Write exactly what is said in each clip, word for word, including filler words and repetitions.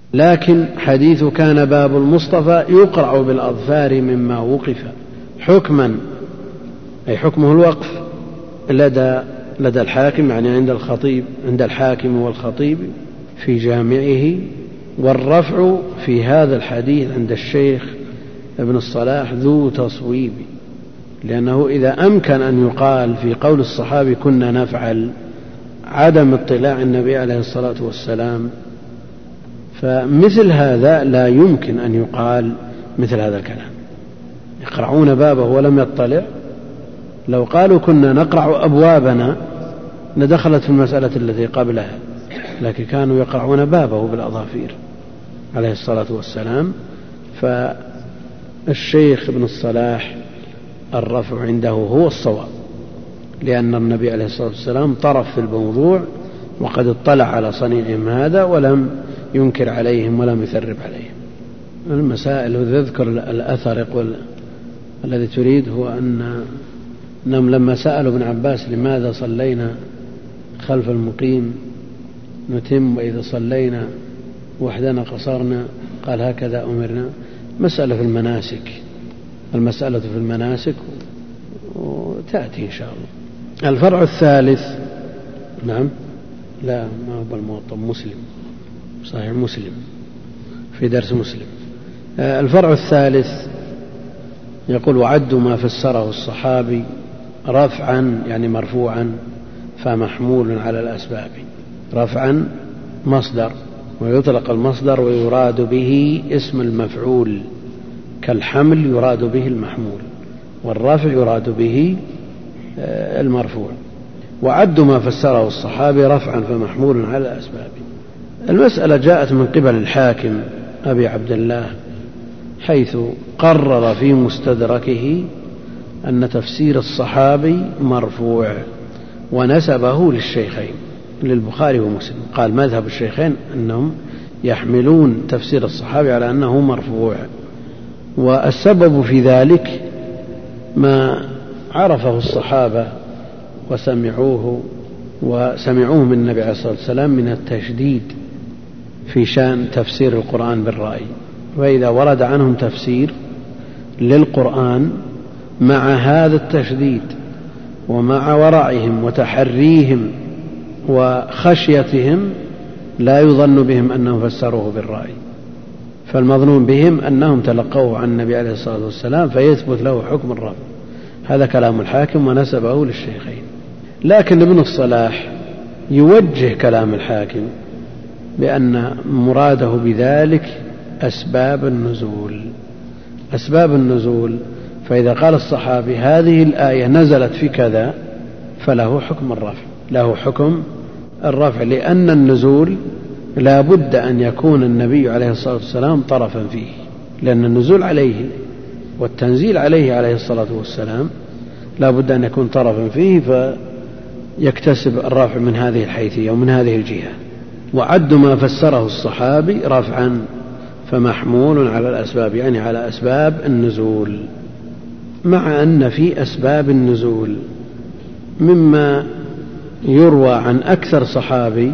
لكن حديث كان باب المصطفى يقرع بالأظفار مما وقف حكما، أي حكمه الوقف لدى لدى الحاكم، يعني عند الخطيب عند الحاكم والخطيب في جامعه، والرفع في هذا الحديث عند الشيخ ابن الصلاح ذو تصويب، لأنه إذا أمكن أن يقال في قول الصحابي كنا نفعل عدم اطلاع النبي عليه الصلاة والسلام، فمثل هذا لا يمكن أن يقال مثل هذا الكلام. يقرعون بابه ولم يطلع، لو قالوا كنا نقرع أبوابنا لدخلت في المسألة التي قبلها، لكن كانوا يقرعون بابه بالأظافير عليه الصلاة والسلام. فالشيخ ابن الصلاح الرفع عنده هو الصواب، لأن النبي عليه الصلاة والسلام طرف في الموضوع وقد اطلع على صنيعهم هذا ولم ينكر عليهم ولم يثرب عليهم. المسائل وذكر الأثر يقول الذي تريد هو أن أنهم لما سألوا ابن عباس لماذا صلينا خلف المقيم نتم وإذا صلينا وحدنا قصرنا، قال هكذا أمرنا. مسألة في المناسك، المسألة في المناسك وتأتي إن شاء الله. الفرع الثالث، نعم لا ما هو بالموطن، مسلم صحيح مسلم في درس مسلم. الفرع الثالث يقول وعدوا ما فسره الصحابي رفعا يعني مرفوعا فمحمول على الأسباب. رفعا مصدر، ويطلق المصدر ويراد به اسم المفعول، كالحمل يراد به المحمول، والرفع يراد به المرفوع. وعدوا ما فسره الصحابي رفعا فمحمول على الأسباب. المسألة جاءت من قبل الحاكم أبي عبد الله، حيث قرر في مستدركه أن تفسير الصحابي مرفوع ونسبه للشيخين للبخاري ومسلم. قال مذهب الشيخين أنهم يحملون تفسير الصحابي على أنه مرفوع، والسبب في ذلك ما عرفه الصحابة وسمعوه وسمعوه من النبي عليه الصلاة والسلام من التشديد في شأن تفسير القرآن بالرأي. وإذا ورد عنهم تفسير للقرآن مع هذا التشديد ومع ورعهم وتحريهم وخشيتهم لا يظن بهم أنهم فسروه بالرأي، فالمظنون بهم أنهم تلقوه عن النبي عليه الصلاة والسلام فيثبت له حكم الرفع. هذا كلام الحاكم ونسبه للشيخين. لكن ابن الصلاح يوجه كلام الحاكم بأن مراده بذلك أسباب النزول. أسباب النزول، فإذا قال الصحابي هذه الآية نزلت في كذا فله حكم الرفع، له حكم الرفع، لأن النزول لا بد أن يكون النبي عليه الصلاة والسلام طرفا فيه، لأن النزول عليه والتنزيل عليه عليه الصلاة والسلام لا بد أن يكون طرفا فيه، فيكتسب الرفع من هذه الحيثية ومن هذه الجهة. وعد ما فسره الصحابي رفعا فمحمول على الأسباب، يعني على أسباب النزول، مع أن في أسباب النزول مما يروى عن أكثر صحابي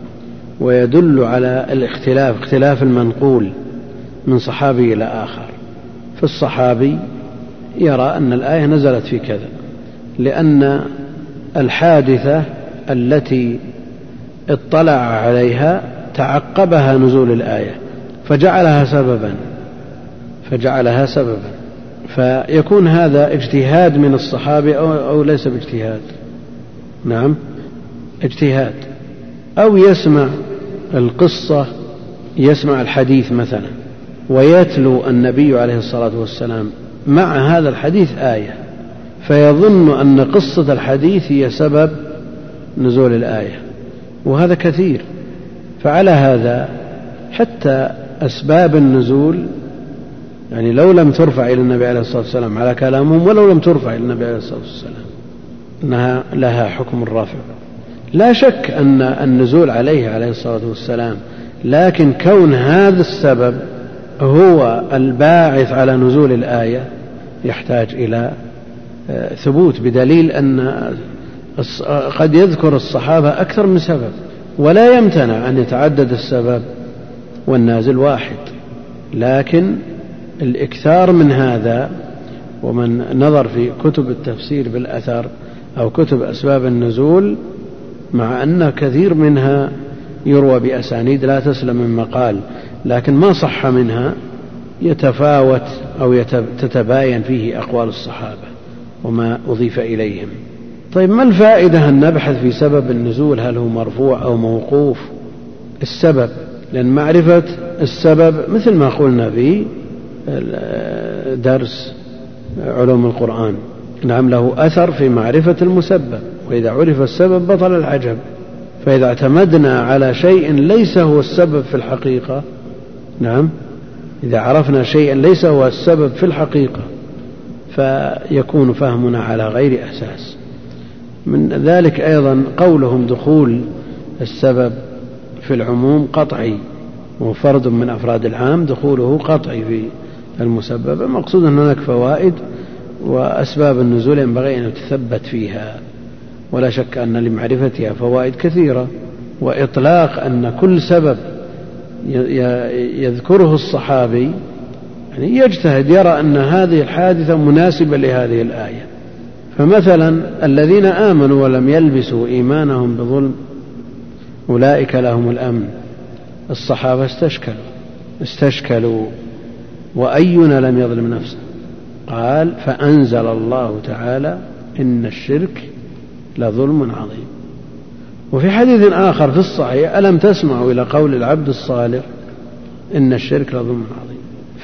ويدل على الاختلاف، اختلاف المنقول من صحابي إلى آخر. فالصحابي يرى أن الآية نزلت في كذا لأن الحادثة التي اطلع عليها تعقبها نزول الآية فجعلها سببا فجعلها سببا فيكون هذا اجتهاد من الصحابي أو, أو ليس باجتهاد؟ نعم اجتهاد. أو يسمع القصة، يسمع الحديث مثلا ويتلو النبي عليه الصلاة والسلام مع هذا الحديث آية فيظن أن قصة الحديث هي سبب نزول الآية، وهذا كثير. فعلى هذا حتى أسباب النزول يعني لو لم ترفع إلى النبي عليه الصلاة والسلام على كلامهم ولو لم ترفع إلى النبي عليه الصلاة والسلام أنها لها حكم الرفع. لا شك أن النزول عليه عليه الصلاة والسلام، لكن كون هذا السبب هو الباعث على نزول الآية يحتاج إلى ثبوت بدليل أن قد يذكر الصحابة أكثر من سبب، ولا يمتنع أن يتعدد السبب والنازل واحد. لكن الإكثار من هذا، ومن نظر في كتب التفسير بالأثر أو كتب أسباب النزول، مع أن كثير منها يروى بأسانيد لا تسلم من مقال، لكن ما صح منها يتفاوت أو تتباين فيه أقوال الصحابة وما أضيف إليهم. طيب ما الفائدة أن نبحث في سبب النزول هل هو مرفوع أو موقوف؟ السبب، لأن معرفة السبب مثل ما قلنا في درس علوم القرآن، نعم له أثر في معرفة المسبب، وإذا عرف السبب بطل العجب. فإذا اعتمدنا على شيء ليس هو السبب في الحقيقة، نعم إذا عرفنا شيئا ليس هو السبب في الحقيقة فيكون فهمنا على غير أساس. من ذلك أيضا قولهم دخول السبب في العموم قطعي، وفرد من أفراد العام دخوله قطعي في المسبب. المقصود أن هناك فوائد وأسباب النزول ينبغي أن تثبت فيها، ولا شك أن لمعرفتها فوائد كثيرة. وإطلاق أن كل سبب يذكره الصحابي يعني يجتهد يرى أن هذه الحادثة مناسبة لهذه الآية. فمثلا الذين آمنوا ولم يلبسوا إيمانهم بظلم أولئك لهم الأمن، الصحابة استشكلوا استشكلوا وأينا لم يظلم نفسه؟ قال فأنزل الله تعالى إن الشرك لظلم عظيم. وفي حديث آخر في الصحيح ألم تسمعوا إلى قول العبد الصالح إن الشرك لظلم عظيم.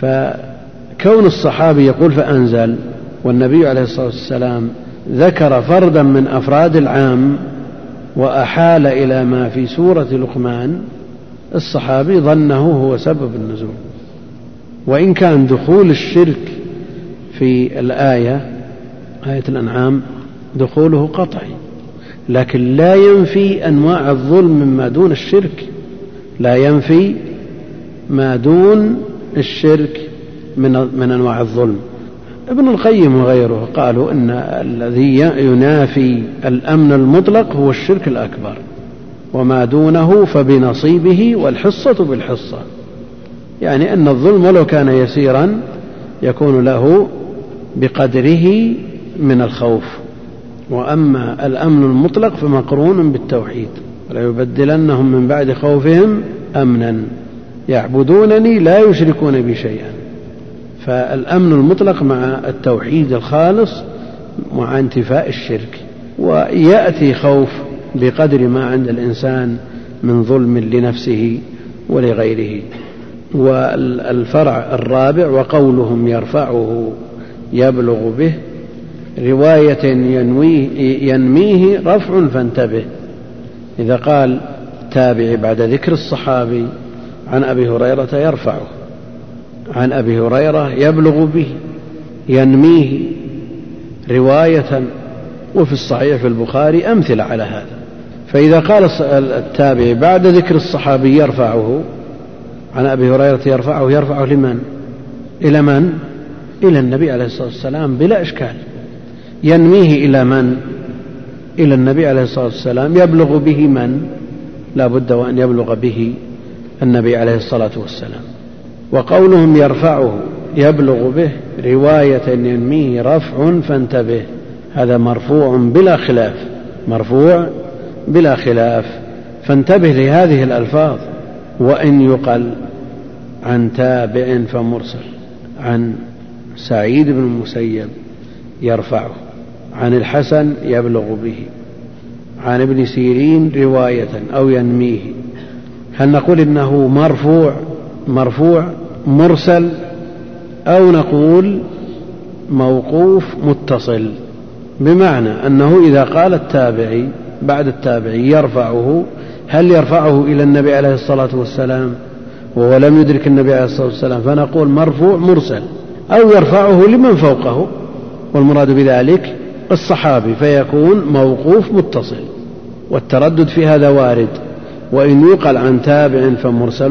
فكون الصحابي يقول فأنزل، والنبي عليه الصلاة والسلام ذكر فردا من أفراد العام وأحال إلى ما في سورة لقمان، الصحابي ظنه هو سبب النزول. وإن كان دخول الشرك في الآية آية الأنعام دخوله قطعي، لكن لا ينفي أنواع الظلم مما دون الشرك، لا ينفي ما دون الشرك من من أنواع الظلم. ابن القيم وغيره قالوا إن الذي ينافي الأمن المطلق هو الشرك الأكبر، وما دونه فبنصيبه والحصة بالحصة، يعني أن الظلم ولو كان يسيرا يكون له بقدره من الخوف. وأما الأمن المطلق فمقرون بالتوحيد، ولا يبدلنهم من بعد خوفهم أمنا يعبدونني لا يشركون بي شيئا. فالأمن المطلق مع التوحيد الخالص مع انتفاء الشرك. ويأتي خوف بقدر ما عند الإنسان من ظلم لنفسه ولغيره. والفرع الرابع وقولهم يرفعه يبلغ به، رواية ينويه ينميه رفع فانتبه. إذا قال تابع بعد ذكر الصحابي عن أبي هريرة يرفعه، عن أبي هريرة يبلغ به، ينميه رواية. وفي الصحيح في البخاري أمثلة على هذا. فإذا قال التابع بعد ذكر الصحابي يرفعه عن أبي هريرة يرفعه، يرفعه لمن؟ إلى من؟ إلى النبي عليه الصلاة والسلام بلا إشكال. ينميه إلى من؟ إلى النبي عليه الصلاة والسلام. يبلغ به من؟ لا بد وأن يبلغ به النبي عليه الصلاة والسلام. وقولهم يرفعه يبلغ به رواية ينميه رفع فانتبه، هذا مرفوع بلا خلاف، مرفوع بلا خلاف، فانتبه لهذه الألفاظ. وإن يقل عن تابع فمرسل، عن سعيد بن المسيب يرفعه، عن الحسن يبلغ به، عن ابن سيرين رواية أو ينميه، هل نقول إنه مرفوع مرفوع مرسل، أو نقول موقوف متصل؟ بمعنى أنه إذا قال التابعي بعد التابعي يرفعه، هل يرفعه إلى النبي عليه الصلاة والسلام وهو لم يدرك النبي عليه الصلاة والسلام فنقول مرفوع مرسل، أو يرفعه لمن فوقه والمراد بذلك الصحابي فيكون موقوف متصل. والتردد في هذا وارد. وإن يقل عن تابع فمرسل.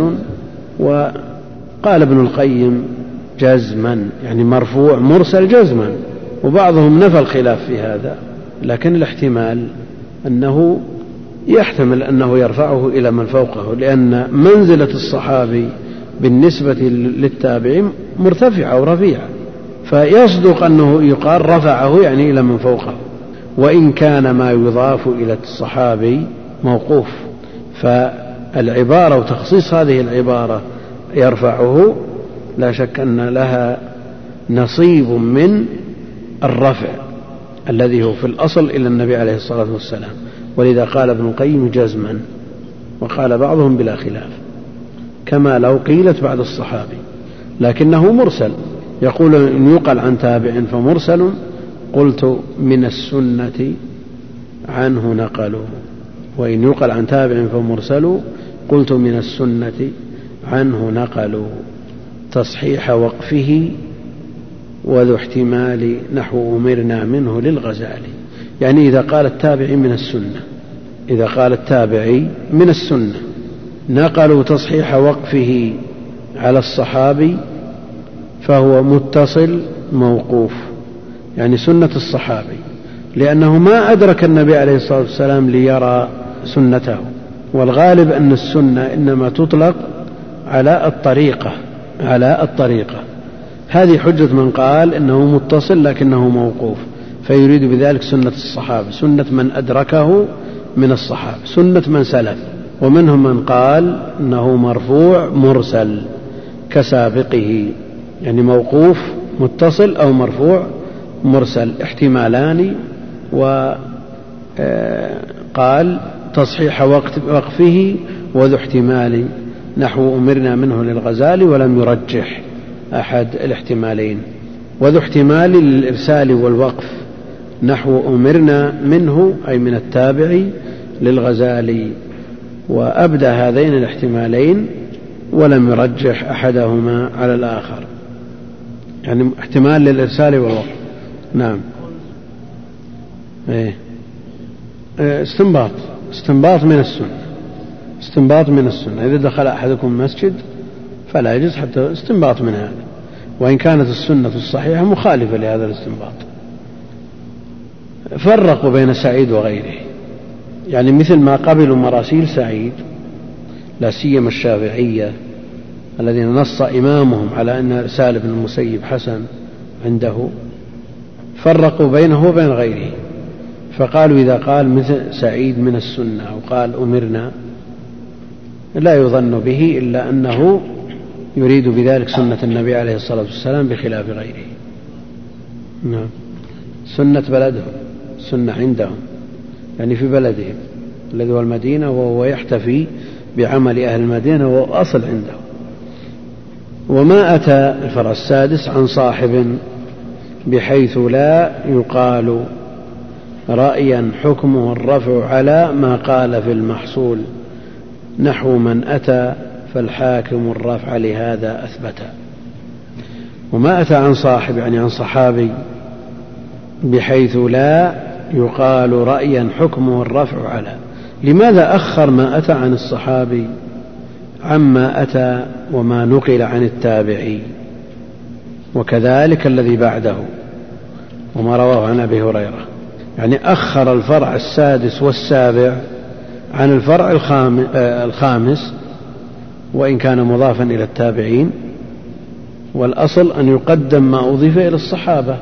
وقال ابن القيم جزما، يعني مرفوع مرسل جزما، وبعضهم نفى الخلاف في هذا، لكن الاحتمال أنه يحتمل أنه يرفعه إلى من فوقه، لأن منزلة الصحابي بالنسبة للتابع مرتفعة ورفيعة، فيصدق أنه يقال رفعه يعني إلى من فوقه، وإن كان ما يضاف إلى الصحابي موقوف. فالعبارة وتخصيص هذه العبارة يرفعه لا شك أن لها نصيب من الرفع الذي هو في الأصل إلى النبي عليه الصلاة والسلام، ولذا قال ابن القيم جزما، وقال بعضهم بلا خلاف، كما لو قيلت بعد الصحابي، لكنه مرسل. يقول إن يقل عن تابع فمرسل، قلت من السنة عنه نقلوا، وإن يقل عن تابع فمرسل قلت من السنة عنه نقلوا، تصحيح وقفه وذو احتمال نحو أمرنا منه للغزالي. يعني إذا قال التابعي من السنة، إذا قال التابعي من السنة نقلوا تصحيح وقفه على الصحابي فهو متصل موقوف، يعني سنة الصحابي، لأنه ما أدرك النبي عليه الصلاة والسلام ليرى سنته، والغالب أن السنة إنما تطلق على الطريقة على الطريقة هذه حجة من قال إنه متصل لكنه موقوف، فيريد بذلك سنة الصحابة، سنة من أدركه من الصحابة، سنة من سلف. ومنهم من قال إنه مرفوع مرسل كسابقه، يعني موقوف متصل أو مرفوع مرسل احتمالان، وقال تصحيح وقفه وذو احتمال نحو أمرنا منه للغزالي، ولم يرجح أحد الاحتمالين. وذو احتمال للإرسال والوقف نحو أمرنا منه أي من التابع للغزالي، وأبدى هذين الاحتمالين ولم يرجح أحدهما على الآخر، يعني احتمال للإرسال والوقف. نعم. إيه. استنباط استنباط من السنة استنباط من السنة إذا دخل أحدكم مسجد فلا يجوز حتى استنباط من هذا، وإن كانت السنة الصحيحة مخالفة لهذا الاستنباط. فرقوا بين سعيد وغيره، يعني مثل ما قبلوا مراسيل سعيد لا سيما الشافعية الذين نص إمامهم على أن إرسال ابن المسيب حسن عنده، فرقوا بينه وبين غيره، فقالوا إذا قال مثل سعيد من السنة أو قال أمرنا لا يظن به إلا أنه يريد بذلك سنة النبي عليه الصلاة والسلام بخلاف غيره. نعم. سنة بلدهم، سنة عندهم، يعني في بلدهم الذي هو المدينة، وهو يحتفي بعمل أهل المدينة وهو أصل عنده. وما أتى الفرع السادس عن صاحب بحيث لا يقال رأيا حكمه الرفع على ما قال في المحصول نحو من أتى فالحاكم الرفع لهذا أثبت. وما أتى عن صاحب يعني عن صحابي بحيث لا يقال رأيا حكمه الرفع على، لماذا أخر ما أتى عن الصحابي عما أتى وما نقل عن التابعي؟ وكذلك الذي بعده وما رواه عن أبي هريرة، يعني أخر الفرع السادس والسابع عن الفرع الخامس وإن كان مضافا إلى التابعين، والأصل أن يقدم ما أضيف إلى الصحابة.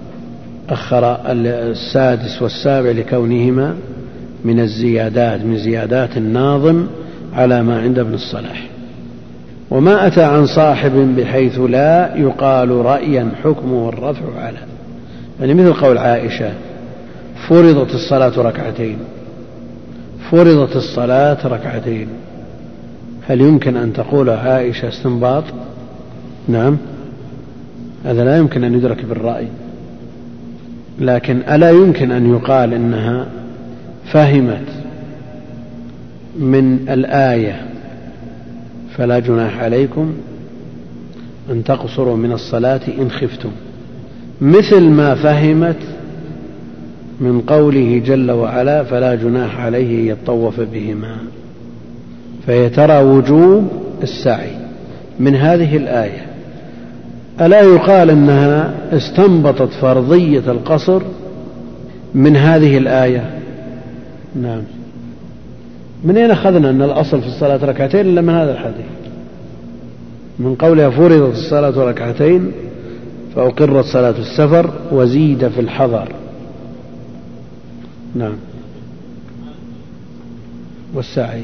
أخر السادس والسابع لكونهما من الزيادات من زيادات الناظم على ما عند ابن الصلاح. وما أتى عن صاحب بحيث لا يقال رأيا حكمه الرفع على، يعني مثل قول عائشة فرضت الصلاة ركعتين، فرضت الصلاة ركعتين، هل يمكن أن تقول عائشة استنباط؟ نعم، هذا لا يمكن أن يدرك بالرأي، لكن ألا يمكن أن يقال إنها فهمت من الآية فلا جناح عليكم أن تقصروا من الصلاة إن خفتم، مثل ما فهمت من قوله جل وعلا فلا جناح عليه يطوف بهما، فهي ترى وجوب السعي من هذه الآية. ألا يقال أنها استنبطت فرضية القصر من هذه الآية؟ نعم. من أين أخذنا أن الأصل في الصلاة ركعتين إلا من هذا الحديث؟ من قولها فرضت الصلاة ركعتين فأقرت صلاة السفر وزيد في الحضر. نعم. والسعي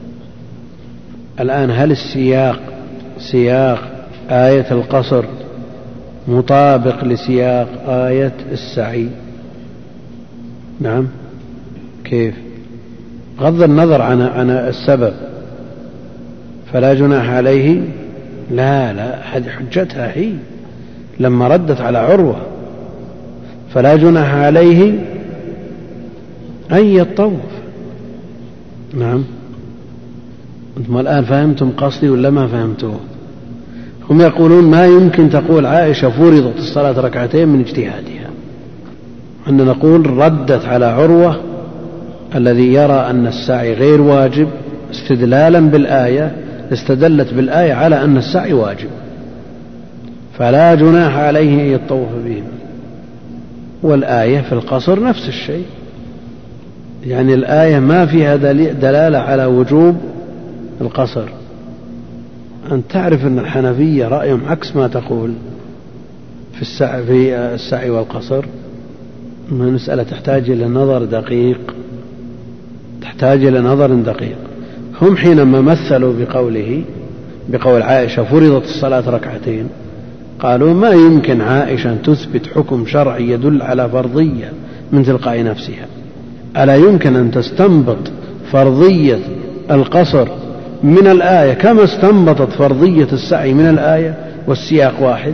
الآن هل السياق سياق آية القصر مطابق لسياق آية السعي؟ نعم. كيف؟ غض النظر عن عن السبب فلا جناح عليه. لا لا، هذه حجتها هي لما ردت على عروة فلا جناح عليه أن يطوف. نعم. أنتم الآن فهمتم قصدي ولا ما فهمتوه؟ هم يقولون ما يمكن تقول عائشة فرضت الصلاة ركعتين من اجتهادها، أن نقول ردت على عروة الذي يرى أن السعي غير واجب استدلالا بالآية، استدلت بالآية على أن السعي واجب فلا جناح عليه أن يطوف بهم، والآية في القصر نفس الشيء. يعني الآية ما فيها دلالة على وجوب القصر. أن تعرف أن الحنفية رأيهم عكس ما تقول في السعي, في السعي والقصر. مسألة تحتاج إلى نظر دقيق، تحتاج إلى نظر دقيق. هم حينما مثلوا بقوله بقول عائشة فرضت الصلاة ركعتين قالوا ما يمكن عائشة أن تثبت حكم شرعي يدل على فرضية من تلقاء نفسها. ألا يمكن أن تستنبط فرضية القصر من الآية كما استنبطت فرضية السعي من الآية والسياق واحد؟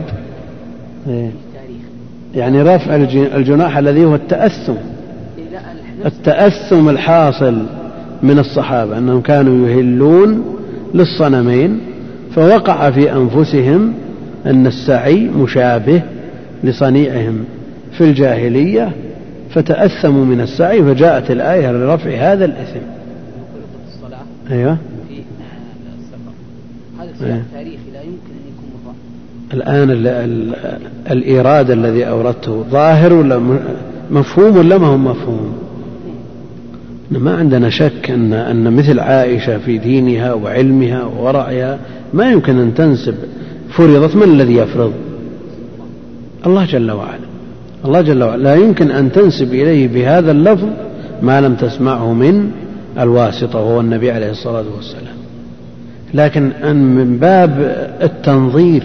يعني رفع الجناح الذي هو التأثم التأثم الحاصل من الصحابة أنهم كانوا يهلون للصنمين فوقع في أنفسهم أن السعي مشابه لصنيعهم في الجاهلية فتأثموا من السعي فجاءت الآية لرفع هذا الإثم. أيوة. هذا السياق تاريخي لا يمكن أن يكون مضاف. الآن ال ال الإيراد الذي أوردته ظاهر ولا مفهوم ولا ما هو مفهوم؟ ما عندنا شك أن أن مثل عائشة في دينها وعلمها وورعها ما يمكن أن تنسب فرضت. من الذي يفرض؟ الله جل وعلا. الله جل وعلا لا يمكن أن تنسب إليه بهذا اللفظ ما لم تسمعه من الواسطة وهو النبي عليه الصلاة والسلام. لكن أن من باب التنظير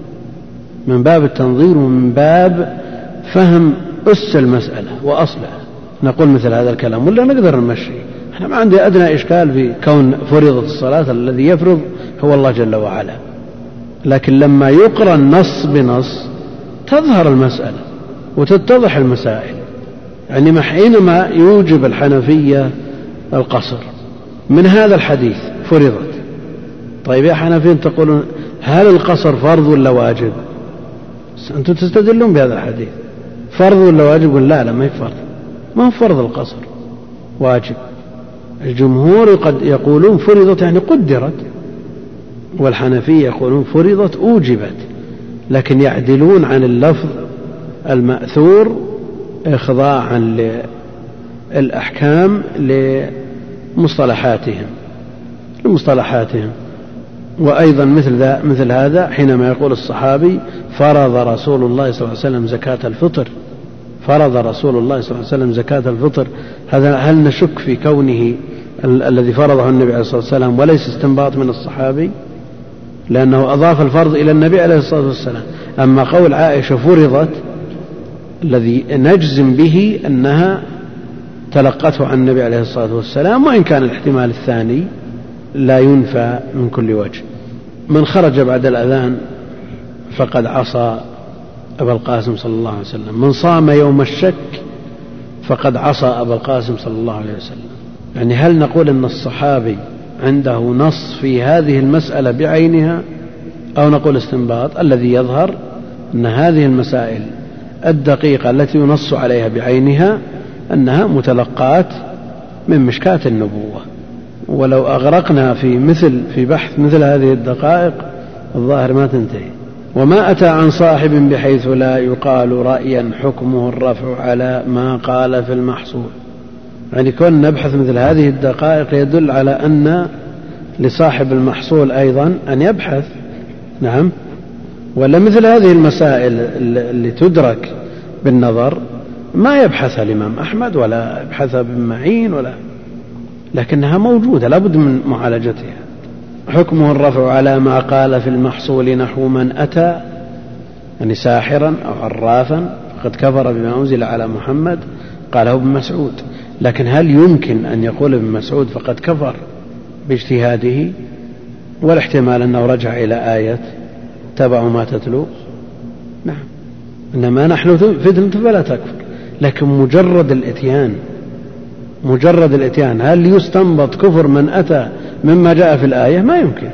من باب التنظير ومن باب فهم أس المسألة وأصلها نقول مثل هذا الكلام ولا نقدر نمشي. احنا ما عندي أدنى إشكال في كون فرضت الصلاة الذي يفرض هو الله جل وعلا، لكن لما يقرن نص بنص تظهر المسألة وتتضح المسائل. يعني حينما يوجب الحنفية القصر من هذا الحديث فرضت، طيب يا حنفيين تقولون هل القصر فرض ولا واجب؟ أنتم تستدلون بهذا الحديث فرض ولا واجب؟ يقول لا لا ما هي فرض، ما هو فرض القصر واجب. الجمهور قد يقولون فرضت يعني قدرت، والحنفية يقولون فرضت أوجبت، لكن يعدلون عن اللفظ المأثور إخضاعا للأحكام لمصطلحاتهم لمصطلحاتهم وأيضا مثل, ذا مثل هذا حينما يقول الصحابي فرض رسول الله صلى الله عليه وسلم زكاة الفطر فرض رسول الله صلى الله عليه وسلم زكاة الفطر، هذا هل نشك في كونه ال- الذي فرضه النبي عليه الصلاة والسلام وليس استنباط من الصحابي؟ لأنه أضاف الفرض إلى النبي عليه الصلاة والسلام. أما قول عائشة فرضت الذي نجزم به أنها تلقته عن النبي عليه الصلاة والسلام، وإن كان الاحتمال الثاني لا ينفى من كل وجه. من خرج بعد الأذان فقد عصى أبا القاسم صلى الله عليه وسلم، من صام يوم الشك فقد عصى أبا القاسم صلى الله عليه وسلم. يعني هل نقول أن الصحابي عنده نص في هذه المسألة بعينها أو نقول استنباط؟ الذي يظهر أن هذه المسائل الدقيقة التي ينص عليها بعينها أنها متلقات من مشكاة النبوة، ولو أغرقنا في مثل في بحث مثل هذه الدقائق الظاهر ما تنتهي. وما أتى عن صاحب بحيث لا يقال رأيا حكمه الرفع على ما قال في المحصول. يعني كون نبحث مثل هذه الدقائق يدل على أن لصاحب المحصول أيضا أن يبحث. نعم. ولا مثل هذه المسائل اللي تدرك بالنظر ما يبحثها الإمام أحمد ولا يبحثها ابن معين ولا، لكنها موجودة لابد من معالجتها. حكمه الرفع على ما قال في المحصول نحو من أتى يعني ساحرا أو عرافا فقد كفر بما أنزل على محمد، قاله ابن مسعود. لكن هل يمكن أن يقول ابن مسعود فقد كفر باجتهاده؟ والاحتمال أنه رجع إلى آية تبعوا ما تتلو. نعم. إنما نحن فتنة فلا تكفر. لكن مجرد الإتيان مجرد الإتيان هل يستنبط كفر من أتى مما جاء في الآية؟ ما يمكن.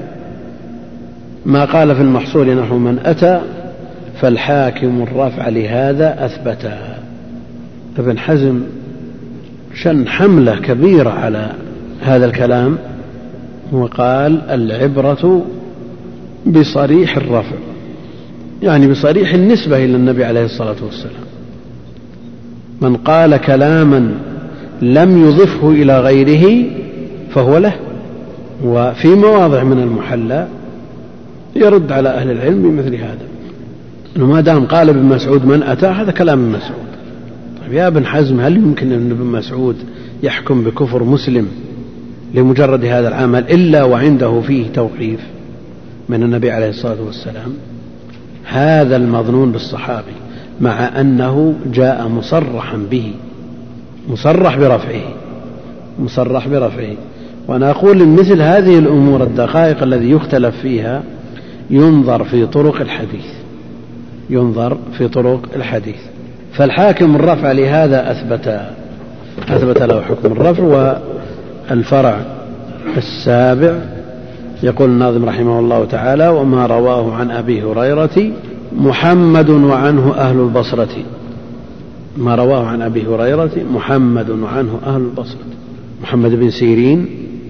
ما قال في المحصول نحو من أتى فالحاكم الرفع لهذا أثبتها. ابن حزم شن حملة كبيرة على هذا الكلام وقال العبرة بصريح الرفع، يعني بصريح النسبة إلى النبي عليه الصلاة والسلام. من قال كلاما لم يضفه إلى غيره فهو له. وفي مواضع من المحلى يرد على أهل العلم بمثل هذا، أنه ما دام قال ابن مسعود من أتى هذا كلام ابن مسعود. طيب يا ابن حزم هل يمكن أن ابن مسعود يحكم بكفر مسلم لمجرد هذا العمل إلا وعنده فيه توقيف من النبي عليه الصلاة والسلام؟ هذا المظنون بالصحابي مع أنه جاء مصرحا به، مصرح برفعه مصرح برفعه. وأنا أقول إن مثل هذه الأمور الدقائق الذي يختلف فيها ينظر في طرق الحديث ينظر في طرق الحديث فالحاكم الرفع لهذا أثبت أثبت له حكم الرفع. والفرع السابع يقول الناظم رحمه الله تعالى: وما رواه عن أبي هريرة محمد وعنه أهل البصرة. ما رواه عن أبي هريرة محمد وعنه أهل البصرة. محمد بن سيرين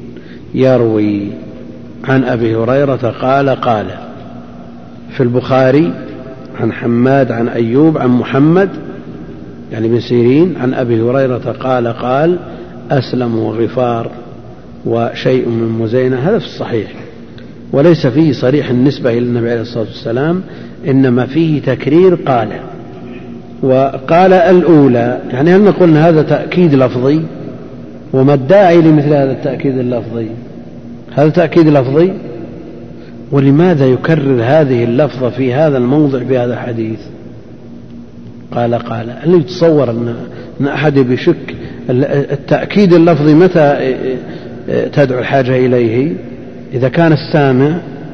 يروي عن أبي هريرة قال قال في البخاري عن حماد عن أيوب عن محمد يعني بن سيرين عن أبي هريرة قال قال أسلم وغفار وشيء من مزينة. هذا في الصحيح وليس فيه صريح النسبة إلى النبي عليه الصلاة والسلام، إنما فيه تكرير قال. وقال الأولى يعني هل نقول هذا تأكيد لفظي؟ وما الداعي لمثل هذا التأكيد اللفظي؟ هذا تأكيد لفظي. ولماذا يكرر هذه اللفظة في هذا الموضع في هذا الحديث؟ قال قال هل يتصور أن أحد بشك التأكيد اللفظي متى تدعو الحاجة إليه؟ إذا كان السامع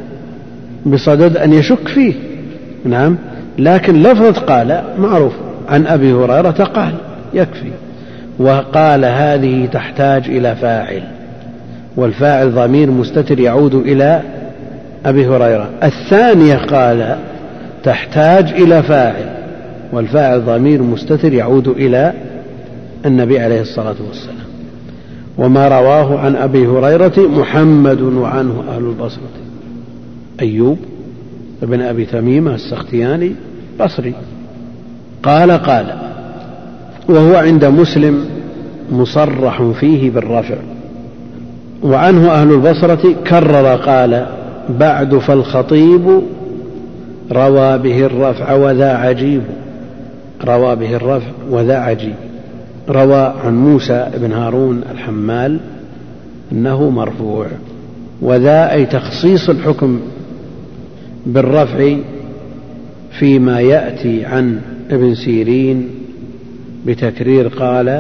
بصدد أن يشك فيه. نعم. لكن لفظة قال معروف عن أبي هريرة قال يكفي. وقال هذه تحتاج إلى فاعل، والفاعل ضمير مستتر يعود إلى أبي هريرة. الثانية قال تحتاج إلى فاعل، والفاعل ضمير مستتر يعود إلى النبي عليه الصلاة والسلام. وما رواه عن أبي هريرة محمد وعنه أهل البصرة. أيوب ابن أبي تميمة السختياني بصري قال قال، وهو عند مسلم مصرح فيه بالرفع. وعنه أهل البصرة كرر قال بعد فالخطيب روى به الرفع وذا عجيب. روى به الرفع وذا عجيب. روى عن موسى بن هارون الحمال أنه مرفوع. وذا أي تخصيص الحكم بالرفع فيما يأتي عن ابن سيرين بتكرير قال،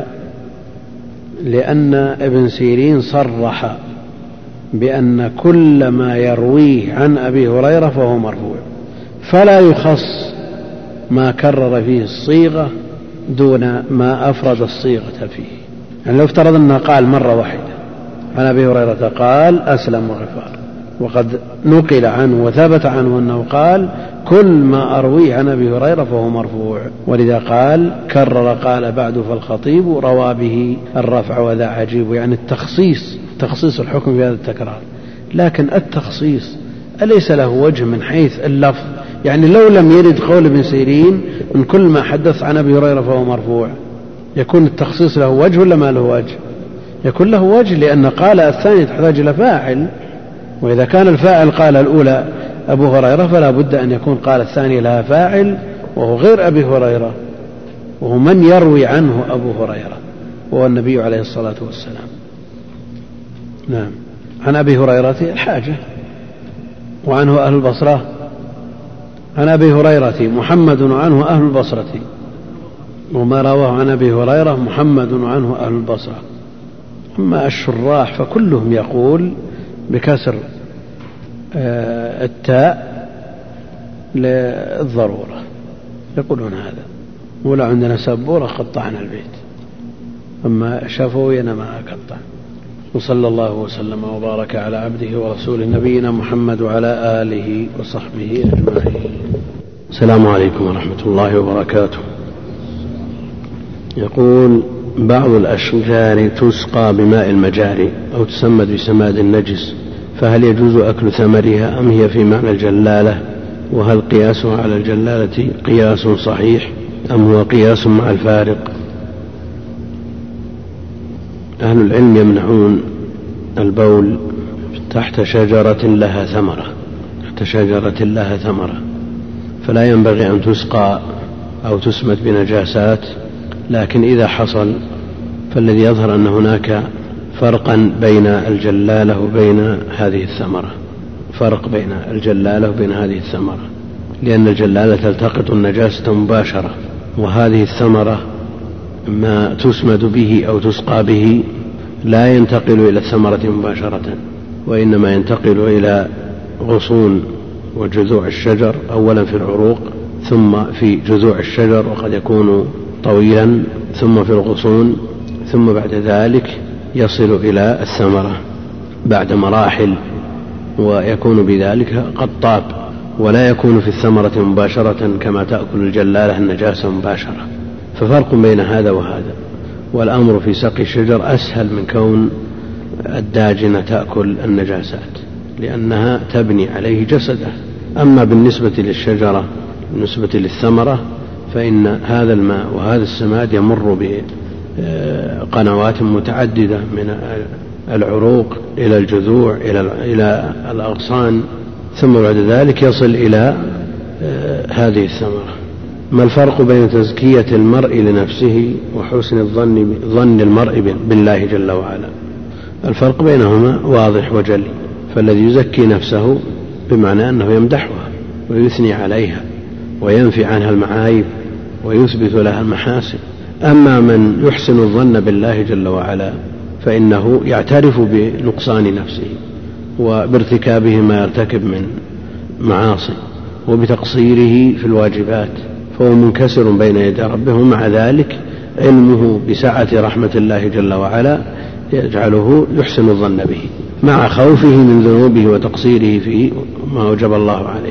لأن ابن سيرين صرح بأن كل ما يرويه عن أبي هريرة فهو مرفوع، فلا يخص ما كرر فيه الصيغة دون ما أفرد الصيغة فيه. يعني لو افترض أنه قال مرة واحدة عن أبي هريرة قال أسلم وغفار، وقد نقل عنه وثبت عنه أنه قال كل ما أرويه عن أبي هريرة فهو مرفوع، ولذا قال كرر قال بعد فالخطيب روى به الرفع وذا عجيب، يعني التخصيص تخصيص الحكم في هذا التكرار. لكن التخصيص أليس له وجه من حيث اللفظ؟ يعني لو لم يرد قول ابن سيرين من كل ما حدث عن أبي هريرة فهو مرفوع، يكون التخصيص له وجه ولا ما له وجه؟ يكون له وجه، لأن قال الثانية تحتاج إلى فاعل، وإذا كان الفاعل قال الأولى أبو هريرة فلا بد أن يكون قال الثانية لها فاعل وهو غير أبي هريرة، وهو من يروي عنه أبو هريرة وهو النبي عليه الصلاة والسلام. نعم. عن أبي هريرة الحاجة، وعنه أهل البصرة. عن أبي هريرة محمد وعنه أهل البصرة، وما رواه عن أبي هريرة محمد وعنه أهل البصرة. أما الشراح فكلهم يقول بكسر التاء للضرورة، يقولون هذا، ولا عندنا سبورة قطعنا البيت، أما شفوينا ما قطع. وصلى الله وسلم وبارك على عبده ورسوله نبينا محمد وعلى آله وصحبه أجمعين. السلام عليكم ورحمة الله وبركاته. يقول: بعض الأشجار تسقى بماء المجاري أو تسمد بسماد النجس، فهل يجوز أكل ثمرها أم هي في معنى الجلالة؟ وهل قياسها على الجلالة قياس صحيح أم هو قياس مع الفارق؟ أهل العلم يمنعون البول تحت شجرة لها ثمرة، تحت شجرة لها ثمرة، فلا ينبغي أن تسقى أو تسمد بنجاسات. لكن إذا حصل فالذي يظهر أن هناك فرقا بين الجلالة وبين هذه الثمرة، فرق بين الجلالة وبين هذه الثمرة، لأن الجلالة تلتقط النجاسة مباشرة، وهذه الثمرة ما تسمد به أو تسقى به لا ينتقل إلى الثمرة مباشرة، وإنما ينتقل إلى غصون وجذوع الشجر، أولا في العروق ثم في جذوع الشجر، وقد يكون طويلا، ثم في الغصون، ثم بعد ذلك يصل إلى الثمرة بعد مراحل، ويكون بذلك قد طاب، ولا يكون في الثمرة مباشرة كما تأكل الجلالة النجاسة مباشرة. ففرق بين هذا وهذا، والأمر في سقي الشجر أسهل من كون الداجنة تأكل النجاسات، لأنها تبني عليه جسده. أما بالنسبة للشجرة، بالنسبة للثمرة، فإن هذا الماء وهذا السماد يمر بقنوات متعددة من العروق إلى الجذوع إلى الأغصان، ثم بعد ذلك يصل إلى هذه الثمرة. ما الفرق بين تزكية المرء لنفسه وحسن الظن ظن المرء بالله جل وعلا؟ الفرق بينهما واضح وجلي، فالذي يزكي نفسه بمعنى أنه يمدحها ويثني عليها وينفي عنها المعايب ويثبت لها المحاسن. أما من يحسن الظن بالله جل وعلا فإنه يعترف بنقصان نفسه وبارتكابه ما يرتكب من معاصي وبتقصيره في الواجبات، فهو منكسر بين يدي ربه، ومع ذلك علمه بسعة رحمة الله جل وعلا يجعله يحسن الظن به مع خوفه من ذنوبه وتقصيره في ما أوجب الله عليه.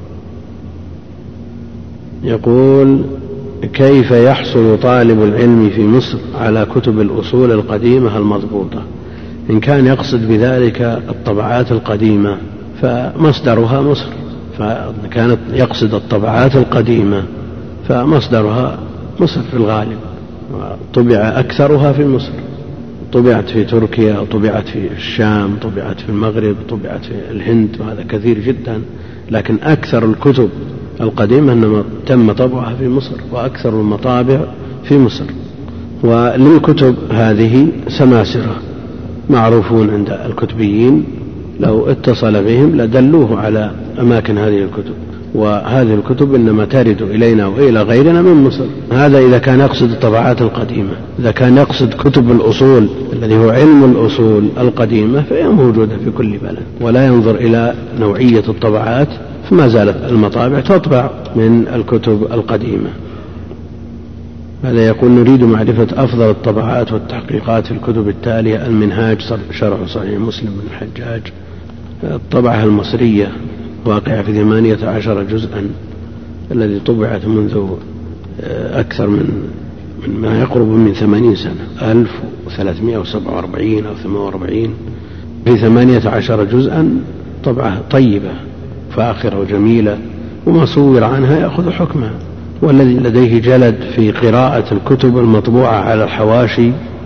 يقول: كيف يحصل طالب العلم في مصر على كتب الأصول القديمة المضبوطة؟ إن كان يقصد بذلك الطبعات القديمة فمصدرها مصر، فإن كانت يقصد الطبعات القديمة فمصدرها مصر في الغالب، طبع أكثرها في مصر، طبعت في تركيا، طبعت في الشام، طبعت في المغرب، طبعت في الهند، وهذا كثير جدا. لكن أكثر الكتب القديمة إنما تم طبعها في مصر، وأكثر المطابع في مصر. وللكتب هذه سماسرة معروفون عند الكتبيين، لو اتصل بهم لدلوه على أماكن هذه الكتب، وهذه الكتب إنما ترد إلينا وإلى غيرنا من مصر. هذا إذا كان يقصد الطبعات القديمة. إذا كان يقصد كتب الأصول الذي هو علم الأصول القديمة فهي موجودة في كل بلد، ولا ينظر إلى نوعية الطبعات، فما زالت المطابع تطبع من الكتب القديمة. هذا يقول: نريد معرفة أفضل الطبعات والتحقيقات في الكتب التالية: المنهاج شرح صحيح مسلم بن الحجاج، الطبعة المصرية واقعة في ثمانية عشر جزءا، الذي طبعت منذ أكثر من من ما يقرب من ثمانين سنة، ألف وثلاثمائة وسبعة وأربعين أو ثمانية وأربعين، في ثمانية عشر جزءا، طبعة طيبة فاخرة وجميلة، وما صور عنها يأخذ حكمها. والذي لديه جلد في قراءة الكتب المطبوعة على الحواشي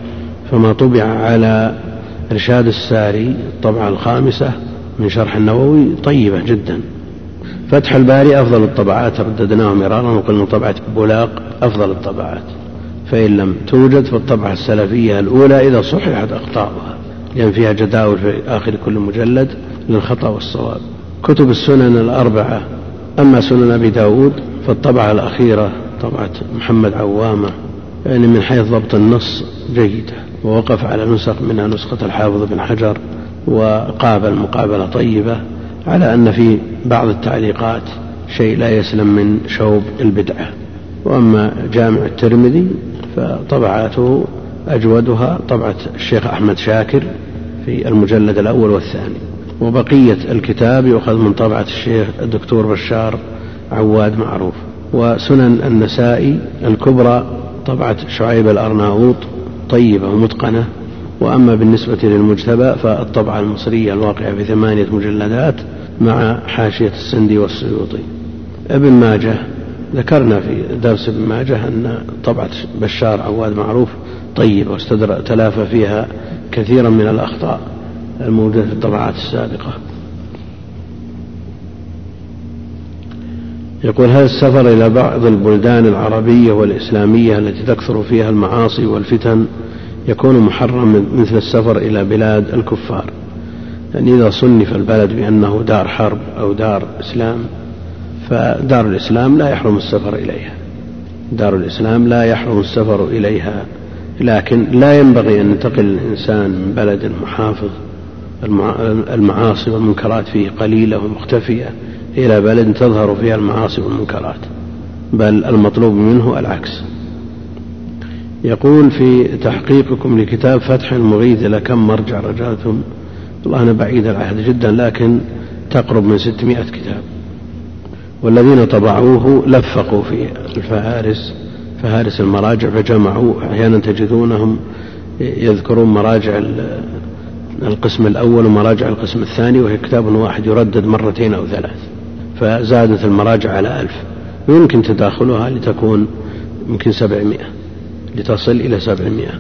فما طبع على إرشاد الساري الطبعة الخامسة من شرح النووي طيبة جدا. فتح الباري أفضل الطبعات، رددناه مرارا وقلنا طبعة بولاق أفضل الطبعات، فإن لم توجد فالطبعة السلفية الأولى إذا صححت أخطاؤها، لأن فيها جداول في آخر كل مجلد للخطأ والصواب. كتب السنن الأربعة، أما سنن أبي داود فالطبعة الأخيرة طبعة محمد عوامة يعني من حيث ضبط النص جيدة، ووقف على نسخ منها نسخة الحافظ بن حجر وقابل مقابلة طيبة، على أن في بعض التعليقات شيء لا يسلم من شوب البدعة. وأما جامع الترمذي فطبعاته أجودها طبعة الشيخ أحمد شاكر في المجلد الأول والثاني، وبقية الكتاب يؤخذ من طبعة الشيخ الدكتور بشار عواد معروف. وسنن النسائي الكبرى طبعة شعيب الأرناؤوط طيبة ومتقنة. وأما بالنسبة للمجتبى فالطبعة المصرية الواقعة في ثمانية مجلدات مع حاشية السندي والسيوطي. ابن ماجه ذكرنا في درس ابن ماجه أن طبعة بشار عواد معروف طيبة واستلافى فيها كثيرا من الأخطاء الموجودة في الطبعات السابقة. يقول: هل السفر إلى بعض البلدان العربية والإسلامية التي تكثر فيها المعاصي والفتن يكون محرم مثل السفر إلى بلاد الكفار؟ يعني إذا صنف البلد بأنه دار حرب أو دار إسلام فدار الإسلام لا يحرم السفر إليها، دار الإسلام لا يحرم السفر إليها، لكن لا ينبغي أن ينتقل الإنسان من بلد محافظ المعاصي والمنكرات فيه قليلة ومختفية إلى بلد تظهر فيها المعاصي والمنكرات، بل المطلوب منه العكس. يقول: في تحقيقكم لكتاب فتح المغيث إلى كم مرجع رجعتم؟ والله أنا بعيد العهد جدا، لكن تقرب من ستمائة كتاب، والذين طبعوه لفقوا في الفهارس فهارس المراجع فجمعوا، أحيانا تجدونهم يذكرون مراجع القسم الأول ومراجع القسم الثاني، وهي كتاب واحد يردد مرتين أو ثلاث، فزادت المراجع على ألف، يمكن تداخلها لتكون يمكن سبعمائة لتصل إلى سبعمائة.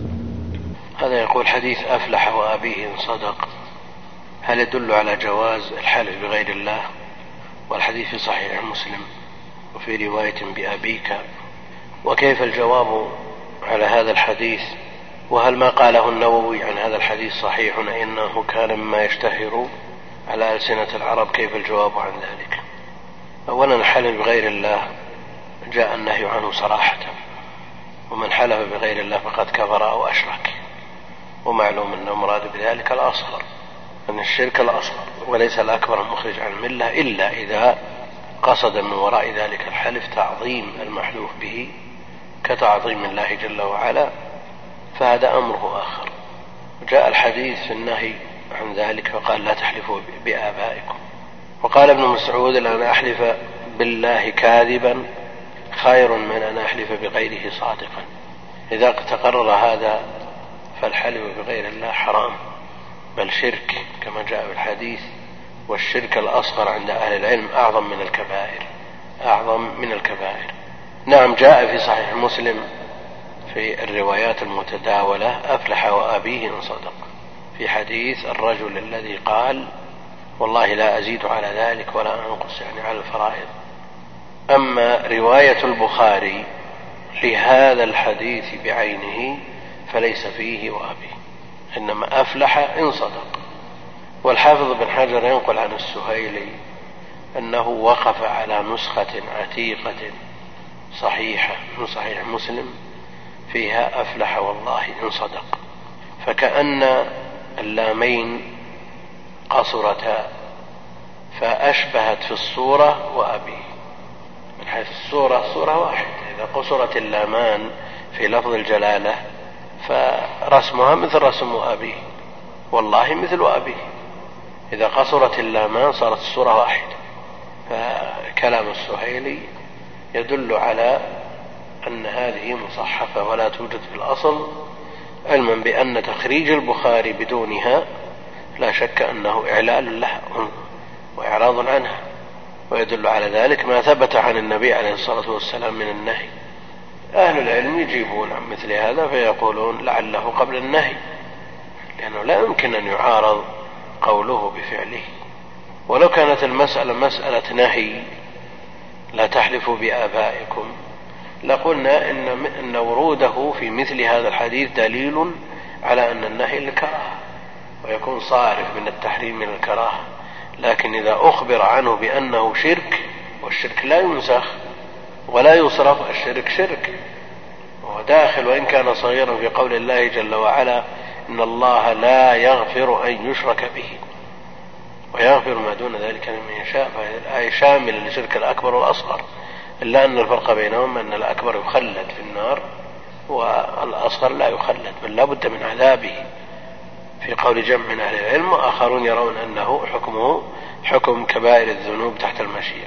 هذا يقول: حديث أفلح وأبيه إن صدق، هل يدل على جواز الحلف بغير الله؟ والحديث في صحيح مسلم وفي رواية بأبيك، وكيف الجواب على هذا الحديث؟ وهل ما قاله النووي عن هذا الحديث صحيح إنه كان مما يشتهر على ألسنة العرب؟ كيف الجواب عن ذلك؟ أولا، الحلف بغير الله جاء النهي عنه صراحة، ومن حلف بغير الله فقد كفر أو أشرك، ومعلوم أن المراد بذلك الأصغر، أن الشرك الأصغر وليس الأكبر المخرج عن الملة، إلا إذا قصد من وراء ذلك الحلف تعظيم المحلوف به كتعظيم الله جل وعلا، فهذا أمره آخر. جاء الحديث في النهي عن ذلك فقال: لا تحلفوا بآبائكم. وقال ابن مسعود: لأن أحلف بالله كاذبا خير من أن أحلف بغيره صادقا. إذا تقرر هذا فالحلف بغير الله حرام، بل شرك كما جاء في الحديث، والشرك الأصغر عند أهل العلم أعظم من الكبائر، أعظم من الكبائر. نعم، جاء في صحيح مسلم في الروايات المتداولة: أفلح وأبيه إن صدق، في حديث الرجل الذي قال: والله لا أزيد على ذلك ولا أنقص، يعني على الفرائض. أما رواية البخاري لهذا الحديث بعينه فليس فيه وأبيه، إنما أفلح إن صدق. والحافظ بن حجر ينقل عن السهيلي أنه وقف على نسخة عتيقة صحيحة من صحيح مسلم فيها أفلح والله إن صدق، فكأن اللامين قصرتا فأشبهت في الصورة وأبيه، من حيث الصورة صورة واحدة. إذا قصرت اللامان في لفظ الجلالة فرسمها مثل رسم أبيه، والله مثل أبيه. إذا قصرت اللامان صارت الصورة واحدة. فكلام السهيلي يدل على أن هذه مصحفة ولا توجد في الأصل، علما بأن تخريج البخاري بدونها لا شك أنه إعلال لها وإعراض عنها، ويدل على ذلك ما ثبت عن النبي عليه الصلاة والسلام من النهي أهل العلم يجيبون عن مثل هذا فيقولون لعله قبل النهي، لأنه لا يمكن أن يعارض قوله بفعله. ولو كانت المسألة مسألة نهي لا تحلفوا بآبائكم لقلنا إن, إن وروده في مثل هذا الحديث دليل على أن النهي للكراهة ويكون صارف من التحريم من الكراهة. لكن إذا أخبر عنه بأنه شرك، والشرك لا ينسخ ولا يصرف، الشرك شرك وهو داخل وإن كان صغيرا في قول الله جل وعلا إن الله لا يغفر أن يشرك به ويغفر ما دون ذلك لمن يشاء. فهذه الآية شاملة للشرك الأكبر والأصغر، إلا أن الفرق بينهم أن الأكبر يخلد في النار والأصغر لا يخلد بل لا بد من عذابه في قول جمع من أهل العلم، وآخرون يرون أنه حكمه حكم كبائر الذنوب تحت المشيئة.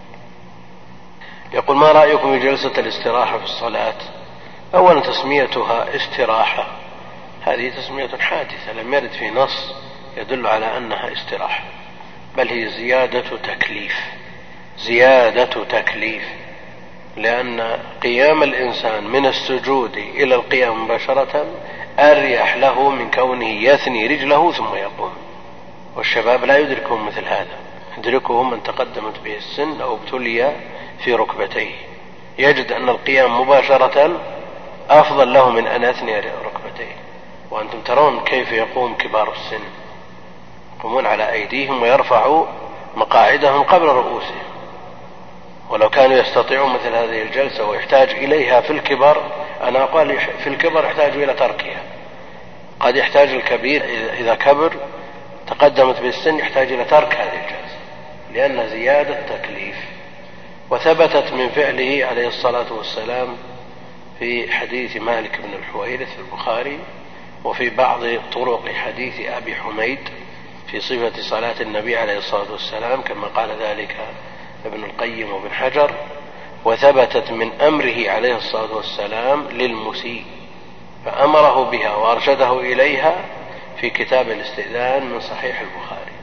يقول ما رأيكم في جلسة الاستراحة في الصلاة؟ أولا تسميتها استراحة هذه تسمية حادثة لم يرد في نص يدل على أنها استراحة، بل هي زيادة تكليف زيادة تكليف لأن قيام الإنسان من السجود إلى القيام مباشرة أريح له من كونه يثني رجله ثم يقوم، والشباب لا يدركهم مثل هذا، يدركهم من تقدمت به السن أو ابتلي في ركبتيه، يجد أن القيام مباشرة أفضل له من أن يثني ركبتيه. وأنتم ترون كيف يقوم كبار السن، يقومون على أيديهم ويرفعوا مقاعدهم قبل رؤوسهم. ولو كانوا يستطيعون مثل هذه الجلسة ويحتاج إليها في الكبر، أنا أقول في الكبر يحتاج إلى تركها. قد يحتاج الكبير إذا كبر تقدمت بالسن يحتاج إلى ترك هذه الجلسة لأن زيادة تكليف. وثبتت من فعله عليه الصلاة والسلام في حديث مالك بن الحويرث في البخاري، وفي بعض طرق حديث أبي حميد في صفة صلاة النبي عليه الصلاة والسلام كما قال ذلك ابن القيم وابن حجر. وثبتت من أمره عليه الصلاة والسلام للمسيء فأمره بها وأرشده إليها في كتاب الاستئذان من صحيح البخاري،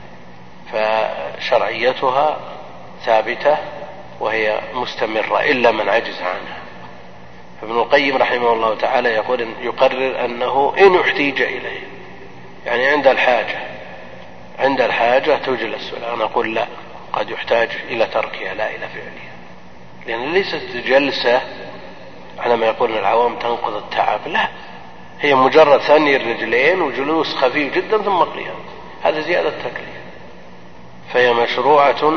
فشرعيتها ثابتة وهي مستمرة إلا من عجز عنها. فابن القيم رحمه الله تعالى يقول إن يقرر أنه إن احتيج إليه، يعني عند الحاجة عند الحاجة تجلس. أنا أقول لا، قد يحتاج إلى تركها لا إلى فعلها، لأن ليست جلسة على ما يقول العوام تنقض التعب، لا، هي مجرد ثني الرجلين وجلوس خفيف جدا ثم قيام، هذا زيادة تكليف. فهي مشروعة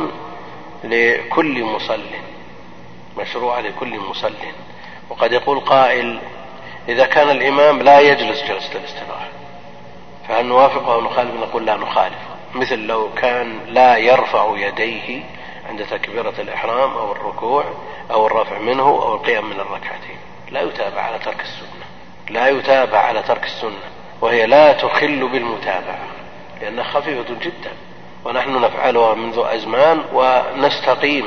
لكل مصل مشروعة لكل مصل. وقد يقول قائل إذا كان الإمام لا يجلس جلسة الاستراحة فهل نوافقه أو نخالف؟ نقول لا نخالف. مثل لو كان لا يرفع يديه عند تكبيرة الإحرام أو الركوع أو الرفع منه أو القيام من الركعتين، لا يتابع على ترك السنة لا يتابع على ترك السنة وهي لا تخل بالمتابعة لأنها خفيفة جدا، ونحن نفعلها منذ أزمان ونستقيم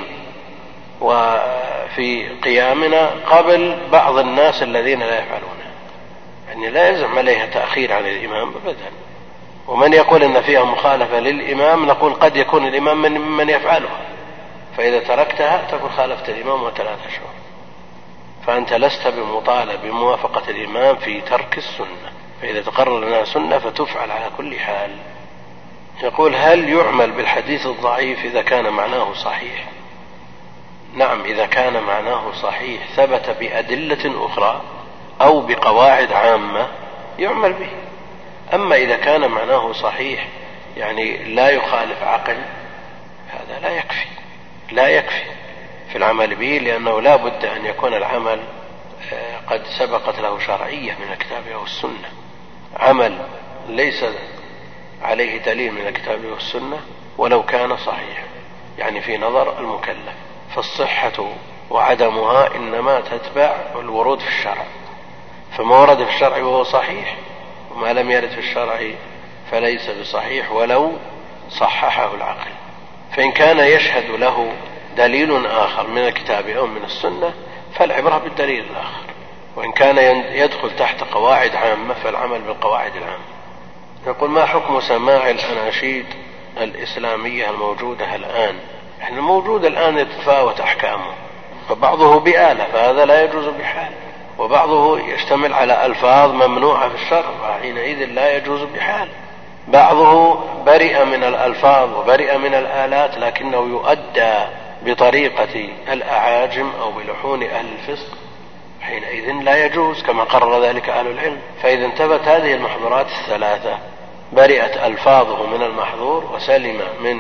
وفي قيامنا قبل بعض الناس الذين لا يفعلونها، يعني لا يلزم عليها تأخير عن الإمام أبدا. ومن يقول إن فيها مخالفة للإمام نقول قد يكون الإمام من من يفعلها، فإذا تركتها تكون خالفت الإمام وثلاث أشهر، فأنت لست بمطالب بموافقة الإمام في ترك السنة، فإذا تقرر لنا سنة فتفعل على كل حال. يقول هل يعمل بالحديث الضعيف إذا كان معناه صحيح؟ نعم، إذا كان معناه صحيح ثبت بأدلة أخرى أو بقواعد عامة يعمل به. أما إذا كان معناه صحيح يعني لا يخالف عقل هذا لا يكفي لا يكفي في العمل به، لأنه لا بد أن يكون العمل قد سبقت له شرعية من الكتاب أو السنة. عمل ليس عليه دليل من الكتاب والسنة ولو كان صحيح يعني في نظر المكلف، فالصحة وعدمها إنما تتبع الورود في الشرع، فما ورد في الشرع وهو صحيح وما لم يرد في الشرع فليس بصحيح ولو صححه العقل. فإن كان يشهد له دليل آخر من الكتاب أو من السنة فالعبرة بالدليل الآخر، وإن كان يدخل تحت قواعد عامة فالعمل بالقواعد العامة. يقول ما حكم سماع الأناشيد الإسلامية الموجودة الآن؟ يعني الموجود الآن يتفاوت أحكامه، فبعضه بآلة فهذا لا يجوز بحال، وبعضه يشتمل على ألفاظ ممنوعة في الشرع، وحينئذ لا يجوز بحال. بعضه برئ من الألفاظ وبرئ من الآلات لكنه يؤدى بطريقة الأعاجم أو بلحون أهل الفسق، حينئذ لا يجوز كما قرر ذلك أهل العلم. فإذا انتبت هذه المحظورات الثلاثة، برئت ألفاظه من المحظور وسلم من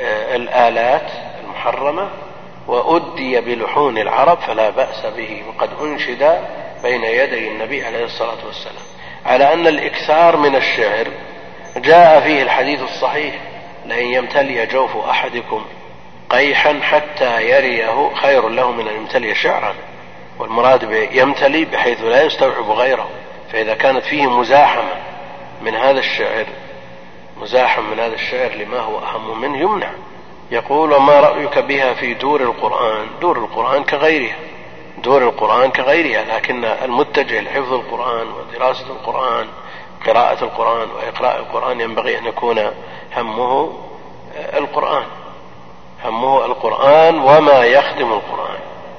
الآلات المحرمة وأدي بلحون العرب فلا بأس به. وقد أنشد بين يدي النبي عليه الصلاة والسلام على أن الإكثار من الشعر جاء فيه الحديث الصحيح: لئن يمتلي جوف أحدكم قيحا حتى يريه خير له من أن يمتلي شعرا. والمراد يمتلي بحيث لا يستوعب غيره. فإذا كانت فيه مزاحمة من هذا الشعر مزاحم من هذا الشعر لما هو أهم منه يمنع. يقول: وما رأيك بها في دور القرآن؟ دور القرآن كغيرها، دور القرآن كغيرها، لكن المتجه لحفظ القرآن ودراسة القرآن، قراءة القرآن وإقراء القرآن، ينبغي أن يكون همه القرآن، همه القرآن وما يخدم القرآن.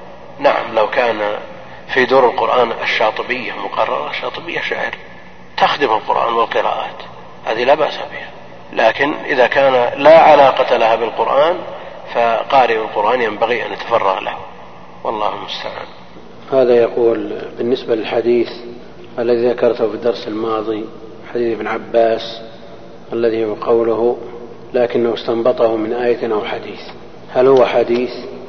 نعم، لو كان في دور القرآن الشاطبية مقررة، الشاطبية شعر تخدم القرآن والقراءات، هذه لا بأس بها. لكن إذا كان لا علاقة لها بالقرآن فقارئ القرآن ينبغي أن يتفرغ له، والله المستعان. هذا يقول: بالنسبة للحديث الذي ذكرته في الدرس الماضي، حديث ابن عباس الذي هو قوله لكنه استنبطه من آية أو حديث، هل هو حديث؟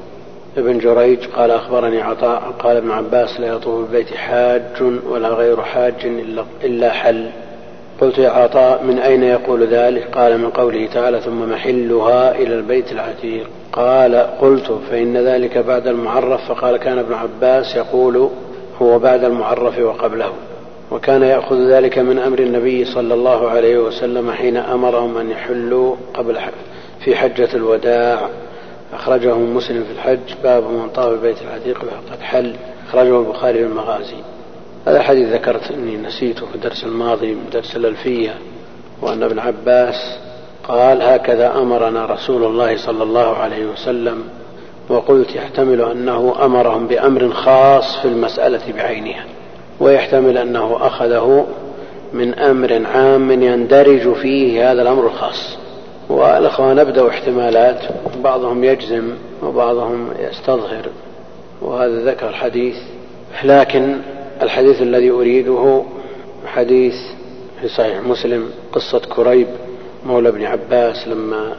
ابن جريج قال: أخبرني عطاء قال ابن عباس: لا يطوف البيت حاج ولا غير حاج إلا حل. قلت: يا عطاء من أين يقول ذلك؟ قال: من قوله تعالى: ثم محلها إلى البيت العتيق. قال: قلت: فإن ذلك بعد المعرف. فقال: كان ابن عباس يقول هو بعد المعرف وقبله، وكان يأخذ ذلك من أمر النبي صلى الله عليه وسلم حين أمرهم أن يحلوا قبل في حجة الوداع. أخرجه مسلم في الحج، باب من طاف البيت العتيق فقد حل. أخرجه البخاري في المغازي. هذا حديث ذكرت أني نسيته في الدرس الماضي من درس الألفية، وأن ابن عباس قال: هكذا أمرنا رسول الله صلى الله عليه وسلم. وقلت: يحتمل أنه أمرهم بأمر خاص في المسألة بعينها، ويحتمل أنه أخذه من أمر عام يندرج فيه هذا الأمر الخاص. والأخوة نبدأ احتمالات، بعضهم يجزم وبعضهم يستظهر، وهذا ذكر الحديث. لكن الحديث الذي أريده حديث في صحيح مسلم، قصة كريب مولى ابن عباس لما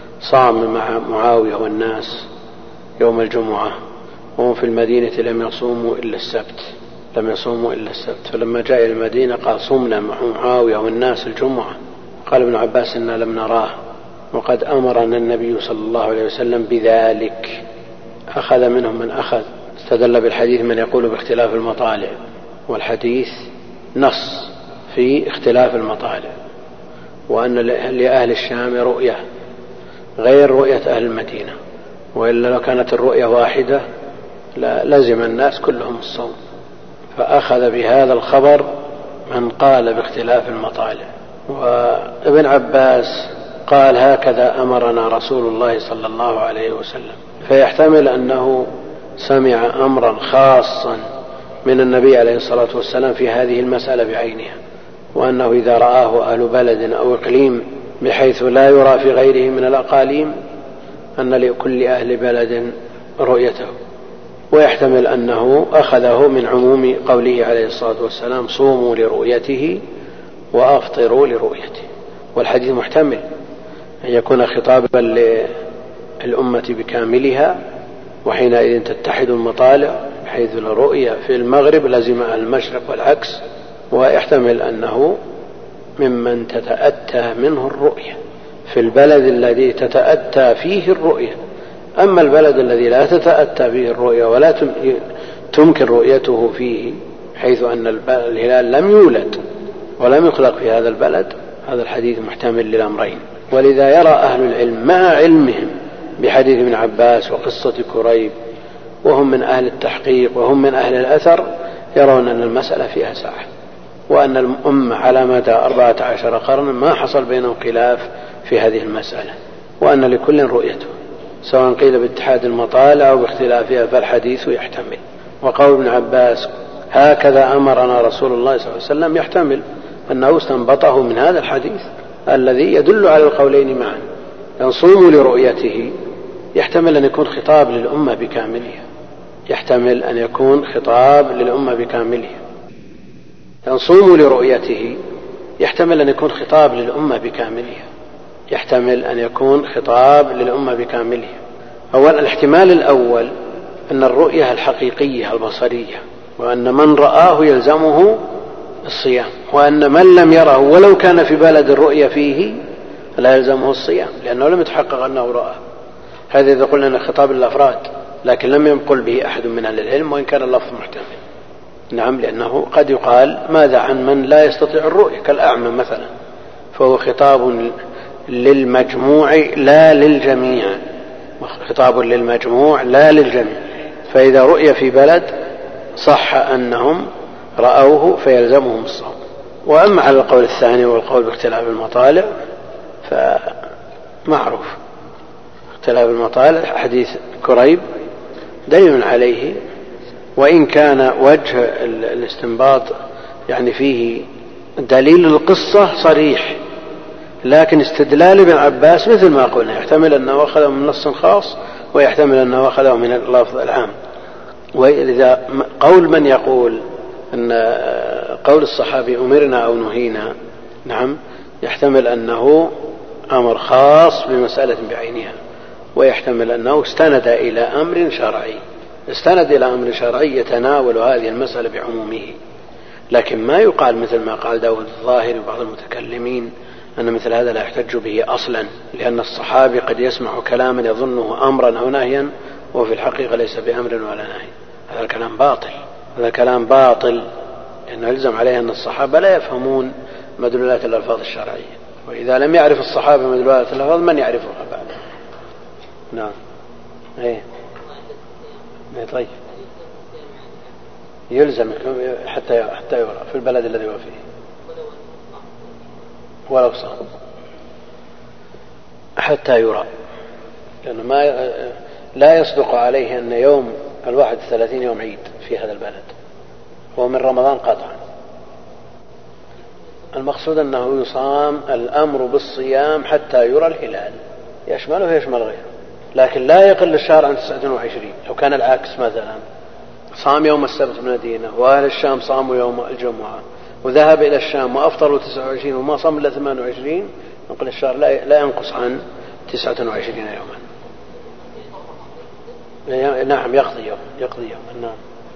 صام مع معاوية والناس يوم الجمعة وهم في المدينة لم يصوموا إلا السبت لم يصوموا إلا السبت فلما جاء إلى المدينة قال: صمنا مع معاوية والناس الجمعة. قال ابن عباس: إنا لم نراه، وقد أمرنا النبي صلى الله عليه وسلم بذلك. أخذ منهم من أخذ، استدل بالحديث من يقول باختلاف المطالع، والحديث نص في اختلاف المطالع، وأن لأهل الشام رؤية غير رؤية أهل المدينة، وإلا لو كانت الرؤية واحدة لازم الناس كلهم الصوم. فأخذ بهذا الخبر من قال باختلاف المطالع. وابن عباس قال: هكذا أمرنا رسول الله صلى الله عليه وسلم. فيحتمل أنه سمع أمرا خاصا من النبي عليه الصلاة والسلام في هذه المسألة بعينها، وأنه إذا رآه أهل بلد أو إقليم بحيث لا يرى في غيره من الأقاليم أن لكل أهل بلد رؤيته. ويحتمل أنه أخذه من عموم قوله عليه الصلاة والسلام: صوموا لرؤيته وأفطروا لرؤيته. والحديث محتمل أن يكون خطابا للأمة بكاملها، وحينئذ تتحد المطالع بحيث الرؤية في المغرب لازم المشرق والعكس. ويحتمل أنه ممن تتأتى منه الرؤية في البلد الذي تتأتى فيه الرؤية. أما البلد الذي لا تتأتى فيه الرؤية ولا تمكن رؤيته فيه، حيث أن الهلال لم يولد ولم يخلق في هذا البلد، هذا الحديث محتمل للأمرين. ولذا يرى أهل العلم مع علمهم بحديث ابن عباس وقصة كريب، وهم من أهل التحقيق وهم من أهل الأثر، يرون أن المسألة فيها ساعة، وأن الأمة على مدى أربعة عشر قرنا ما حصل بينهم خلاف في هذه المسألة، وأن لكل رؤيته، سواء قيل باتحاد المطالع أو باختلافها، فالحديث يحتمل. وقول ابن عباس: هكذا أمرنا رسول الله صلى الله عليه وسلم، يحتمل أنه استنبطه من هذا الحديث الذي يدل على القولين معا. يصوم لرؤيته يحتمل أن يكون خطاب للأمة بكاملها، يحتمل أن يكون خطاب للأمة بكاملها. يصوم لرؤيته يحتمل أن يكون خطاب للأمة بكاملها، يحتمل أن يكون خطاب للأمة بكاملها. أولا الاحتمال الأول أن الرؤية الحقيقية البصرية، وأن من رآه يلزمه الصيام، وأن من لم يره ولو كان في بلد الرؤية فيه لا يلزمه الصيام لأنه لم يتحقق أنه رآه. هذا إذا قلنا أن خطاب للأفراد، لكن لم ينقل به أحد من أهل العلم وإن كان اللفظ محتمل. نعم، لأنه قد يقال ماذا عن من لا يستطيع الرؤية كالأعمى مثلا، فهو خطاب للمجموع لا للجميع، خطاب للمجموع لا للجميع. فإذا رؤي في بلد صح أنهم رأوه فيلزمهم الصوم. وأما على القول الثاني والقول باختلاف المطالع فمعروف، اختلاف المطالع حديث كريب دليل عليه، وإن كان وجه الاستنباط يعني فيه دليل القصة صريح، لكن استدلال ابن عباس مثل ما قلنا يحتمل أنه أخذه من نص خاص ويحتمل أنه أخذه من اللفظ العام. وإذا قول من يقول أن قول الصحابي أمرنا أو نهينا، نعم، يحتمل أنه أمر خاص بمسألة بعينها، ويحتمل أنه استند إلى أمر شرعي، استند إلى أمر شرعي يتناول هذه المسألة بعمومه. لكن ما يقال مثل ما قال داود الظاهري وبعض المتكلمين أن مثل هذا لا يحتج به أصلا، لأن الصحابي قد يسمع كلاما يظنه أمرا أو نهيا وفي الحقيقة ليس بأمر ولا نهي. هذا الكلام باطل، هذا الكلام باطل، لأنه يلزم عليه أن الصحابة لا يفهمون مدلولات الألفاظ الشرعية، وإذا لم يعرف الصحابة مدلولات الألفاظ من يعرفها بعد؟ نعم. ايه طيب، يلزم حتى حتى يرى في البلد الذي هو فيه ولو صام حتى يرى، لأنه ما لا يصدق عليه أن يوم الواحد الثلاثين يوم عيد في هذا البلد، هو من رمضان قطعا. المقصود أنه يصام، الأمر بالصيام حتى يرى الهلال، يشمله ويشمل غيره، لكن لا يقل الشهر عن تسعة وعشرين. لو كان العكس مثلا صام يوم السبت بالمدينة وأهل الشام صاموا يوم الجمعة وذهب إلى الشام وأفطروا تسعة وعشرين وما صام إلا ثمانية وعشرين، نقول الشهر لا ينقص عن تسعة وعشرين يوما. نعم، يقضي يوم يقضي يوم نعم،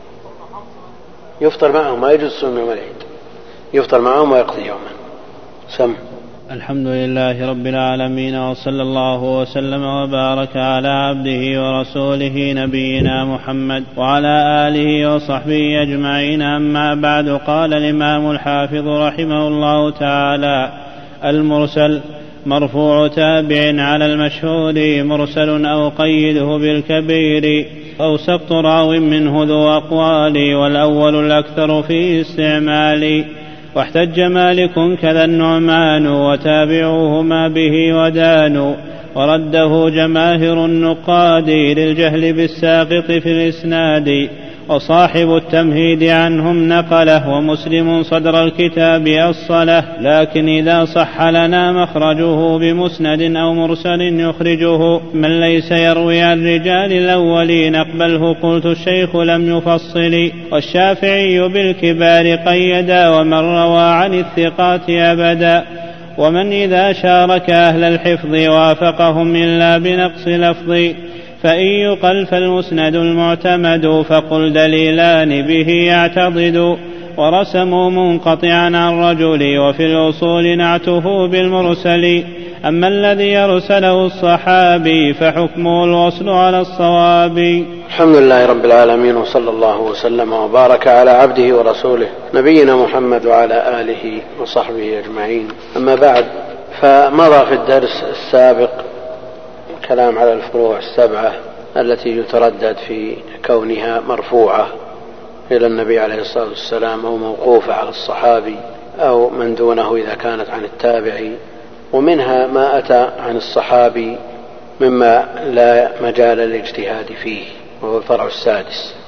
يفطر معهم، ما يجوز صوم يوم العيد، يفطر معهم ويقضي يوما. سم. الحمد لله رب العالمين، وصلى الله وسلم وبارك على عبده ورسوله نبينا محمد وعلى آله وصحبه أجمعين. أما بعد، قال الإمام الحافظ رحمه الله تعالى: المرسل مرفوع تابع على المشهور، مرسل أو قيده بالكبير، أو سقط راو منه ذو أقوال، والأول الأكثر في استعمال. واحتج مالك كذا النعمان، وتابعوهما به ودانوا، ورده جماهر النقاد للجهل بالساقط في الإسناد. وصاحب التمهيد عنهم نقله، ومسلم صدر الكتاب أصله، لكن إذا صح لنا مخرجه بمسند أو مرسل يخرجه، من ليس يروي عن رجال الأولين نقبله. قلت الشيخ لم يفصل، والشافعي بالكبار قيدا، ومن روى عن الثقات أبدا، ومن إذا شارك أهل الحفظ وافقهم إلا بنقص لفظ. فإن يقل فالمسند المعتمد، فقل دليلان به يعتضد، ورسموا منقطعا عن رجل، وفي الأصول نعته بالمرسل. أما الذي يرسله الصحابي فحكمه الوصل على الصواب. الحمد لله رب العالمين، وصلى الله وسلم وبارك على عبده ورسوله نبينا محمد وعلى آله وصحبه أجمعين. أما بعد، فمضى في الدرس السابق كلام على الفروع السبعة التي يتردد في كونها مرفوعة إلى النبي عليه الصلاة والسلام، أو موقوفة على الصحابي، أو من دونه إذا كانت عن التابعي. ومنها ما أتى عن الصحابي مما لا مجال للاجتهاد فيه، وهو الفرع السادس.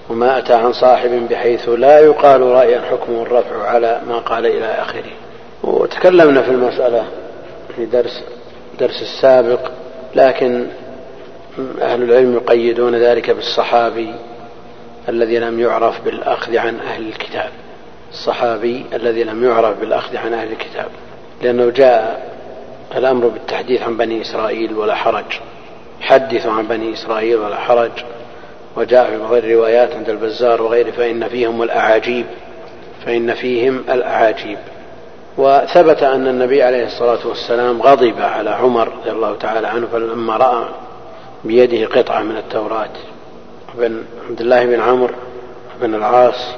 وما أتى عن صاحب بحيث لا يقال رأيا حكمه الرفع على ما قال إلى آخره. وتكلمنا في المسألة في درس درس السابق، لكن أهل العلم يقيدون ذلك بالصحابي الذي لم يعرف بالأخذ عن أهل الكتاب، الصحابي الذي لم يعرف بالأخذ عن أهل الكتاب، لأنه جاء الأمر بالتحديث عن بني إسرائيل ولا حرج، حدثوا عن بني إسرائيل ولا حرج. وجاء في بعض الروايات عند البزار وغيره فإن فيهم الأعاجيب فإن فيهم الأعاجيب. وثبت أن النبي عليه الصلاة والسلام غضب على عمر رضي الله تعالى عنه فلما رأى بيده قطعة من التوراة. بن عبد الله بن عمرو بن العاص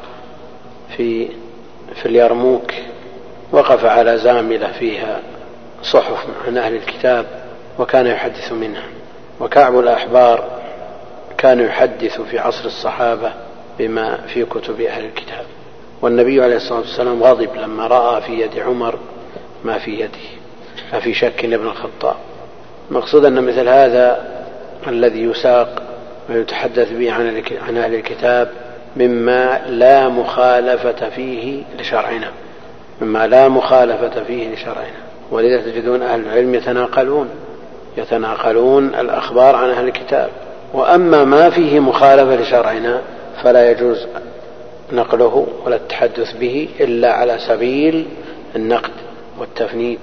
في في اليرموك وقف على زاملة فيها صحف عن أهل الكتاب وكان يحدث منها. وكعب الأحبار كان يحدث في عصر الصحابة بما في كتب أهل الكتاب. والنبي عليه الصلاة والسلام غضب لما رأى في يد عمر ما في يده، أفي شك ابن الخطاب. مقصود أن مثل هذا الذي يساق ويتحدث به عن أهل الكتاب مما لا مخالفة فيه لشرعنا، مما لا مخالفة فيه لشرعنا. ولذا تجدون أهل العلم يتناقلون يتناقلون الأخبار عن أهل الكتاب. وأما ما فيه مخالفة لشرعنا فلا يجوز نقله ولا التحدث به إلا على سبيل النقد والتفنيد.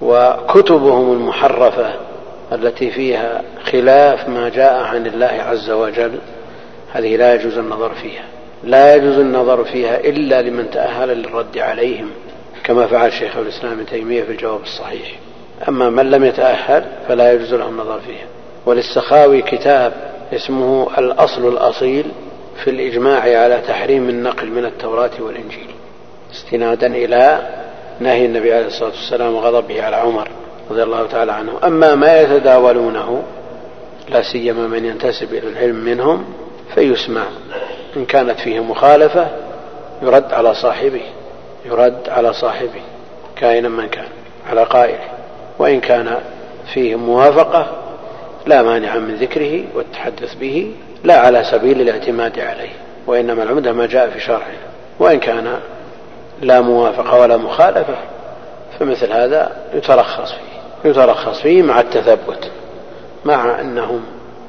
وكتبهم المحرفة التي فيها خلاف ما جاء عن الله عز وجل هذه لا يجوز النظر فيها، لا يجوز النظر فيها إلا لمن تأهل للرد عليهم، كما فعل شيخ الإسلام ابن تيمية في الجواب الصحيح. أما من لم يتأهل فلا يجوز له النظر فيها. وللسخاوي كتاب اسمه الأصل الأصيل في الإجماع على تحريم النقل من التوراة والإنجيل، استنادا إلى نهي النبي عليه الصلاة والسلام وغضبه على عمر رضي الله تعالى عنه. أما ما يتداولونه لا سيما من ينتسب إلى العلم منهم فيسمع، إن كانت فيه مخالفة يرد على صاحبه يرد على صاحبه كائنا من كان على قائله، وإن كان فيه موافقة لا مانع من ذكره والتحدث به، لا على سبيل الاعتماد عليه، وإنما العمدة ما جاء في شرعه. وإن كان لا موافقة ولا مخالفة فمثل هذا يترخص فيه يترخص فيه مع التثبت، مع أنهم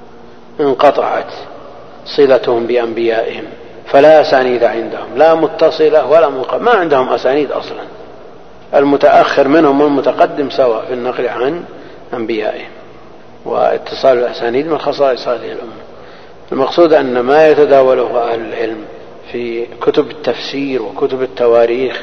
انقطعت صلتهم بأنبيائهم فلا أسانيد عندهم، لا متصلة ولا منقطعة، ما عندهم أسانيد أصلا. المتأخر منهم والمتقدم سواء في النقل عن أنبيائهم، واتصال الأسانيد من خصائص هذه الأمة. المقصود أن ما يتداوله أهل العلم في كتب التفسير وكتب التواريخ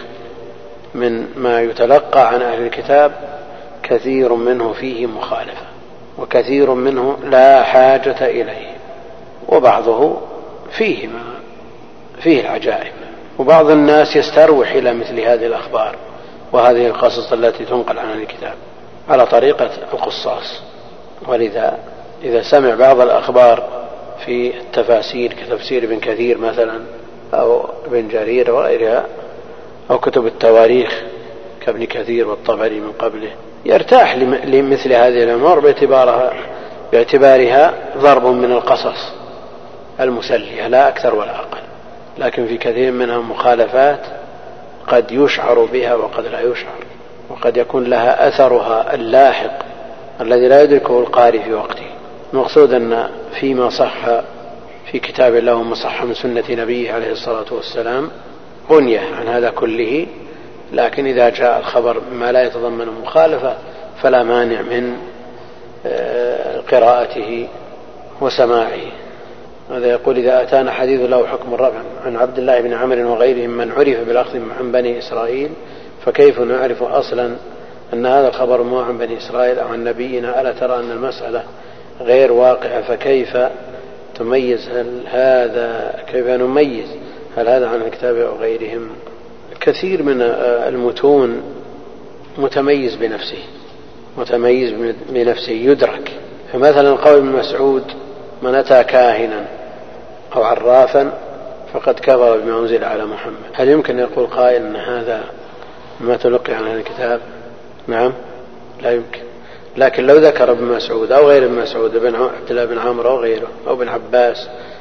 من ما يتلقى عن أهل الكتاب كثير منه فيه مخالفة، وكثير منه لا حاجة إليه، وبعضه فيه ما فيه العجائب. وبعض الناس يستروح إلى مثل هذه الأخبار وهذه القصص التي تنقل عن الكتاب على طريقة القصاص. ولذا إذا سمع بعض الأخبار في التفاسير كتفسير ابن كثير مثلا أو ابن جرير وغيرها، أو كتب التواريخ كابن كثير والطبري من قبله، يرتاح لمثل هذه الأمور باعتبارها, باعتبارها ضرب من القصص المسلية لا أكثر ولا أقل. لكن في كثير منها مخالفات قد يشعر بها وقد لا يشعر، وقد يكون لها أثرها اللاحق الذي لا يدركه القارئ في وقته. المقصود أن فيما صح في كتاب الله وما صح من سنة نبيه عليه الصلاة والسلام غنية عن هذا كله، لكن إذا جاء الخبر ما لا يتضمن مخالفة فلا مانع من قراءته وسماعه. هذا يقول: إذا أتانا حديث له حكم الرفع عن عبد الله بن عمرو وغيرهم من عرف بالأخذ عن بني إسرائيل، فكيف نعرف أصلا أن هذا الخبر مو عن بني إسرائيل أو عن نبينا؟ ألا ترى أن المسألة غير واقعة؟ فكيف تميز هل هذا كيف نميز هل هذا عن الكتاب أو غيرهم؟ كثير من المتون متميز بنفسه متميز بنفسه يدرك. فمثلا قول ابن مسعود: من أتى كاهنا أو عرافا فقد كفر بما أنزل على محمد. هل يمكن يقول قائل أن هذا ما تلقي عن الكتاب؟ نعم، لا يمكن. لكن لو ذكر ابن مسعود أو غير ابن مسعود، ابن عبد الله بن عمرو أو غيره أو ابن عباس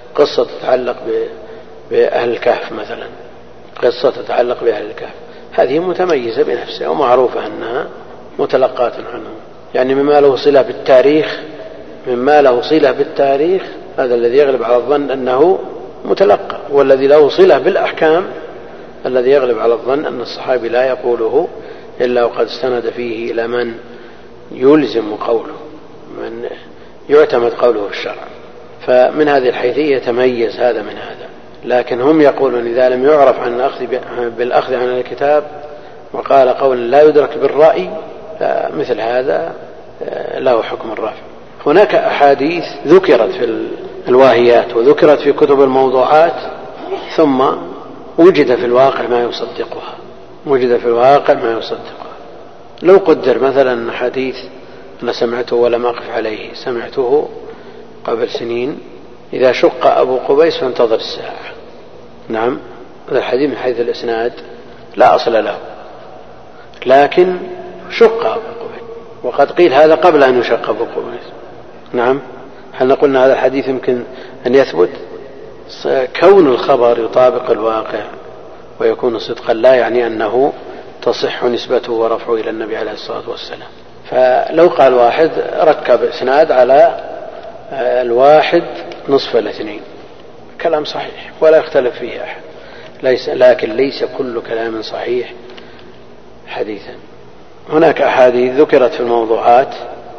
قصة تتعلق بأهل الكهف مثلا، قصة تتعلق بأهل الكهف، هذه متميزة بنفسها ومعروفة أنها متلقاة عنهم، يعني مما له صلة بالتاريخ مما له صلة بالتاريخ هذا الذي يغلب على الظن أنه متلقى، والذي له صلة بالأحكام الذي يغلب على الظن أن الصحابي لا يقوله إلا وقد استند فيه إلى من يلزم قوله، من يعتمد قوله في الشرع. فمن هذه الحيثية يتميز هذا من هذا. لكن هم يقولون إذا لم يعرف عن الأخذ بالأخذ عن الكتاب وقال قول لا يدرك بالرأي، مثل هذا له حكم الرفع. هناك أحاديث ذكرت في الواهيات وذكرت في كتب الموضوعات ثم وجد في الواقع ما يصدقها وجد في الواقع ما يصدقها. لو قدر مثلا حديث أنا سمعته ولم أقف عليه، سمعته قبل سنين: إذا شق أبو قبيس فانتظر الساعة. نعم، هذا الحديث من حيث الإسناد لا أصل له، لكن شق أبو قبيس، وقد قيل هذا قبل أن يشق أبو قبيس. نعم، هل نقول هذا الحديث يمكن أن يثبت؟ كون الخبر يطابق الواقع ويكون صدقا لا يعني أنه تصح نسبته ورفعه إلى النبي عليه الصلاة والسلام. فلو قال واحد ركب إسناد على الواحد نصف الاثنين، كلام صحيح ولا يختلف فيه أحد، ليس لكن ليس كل كلام صحيح حديثا. هناك أحاديث ذكرت في الموضوعات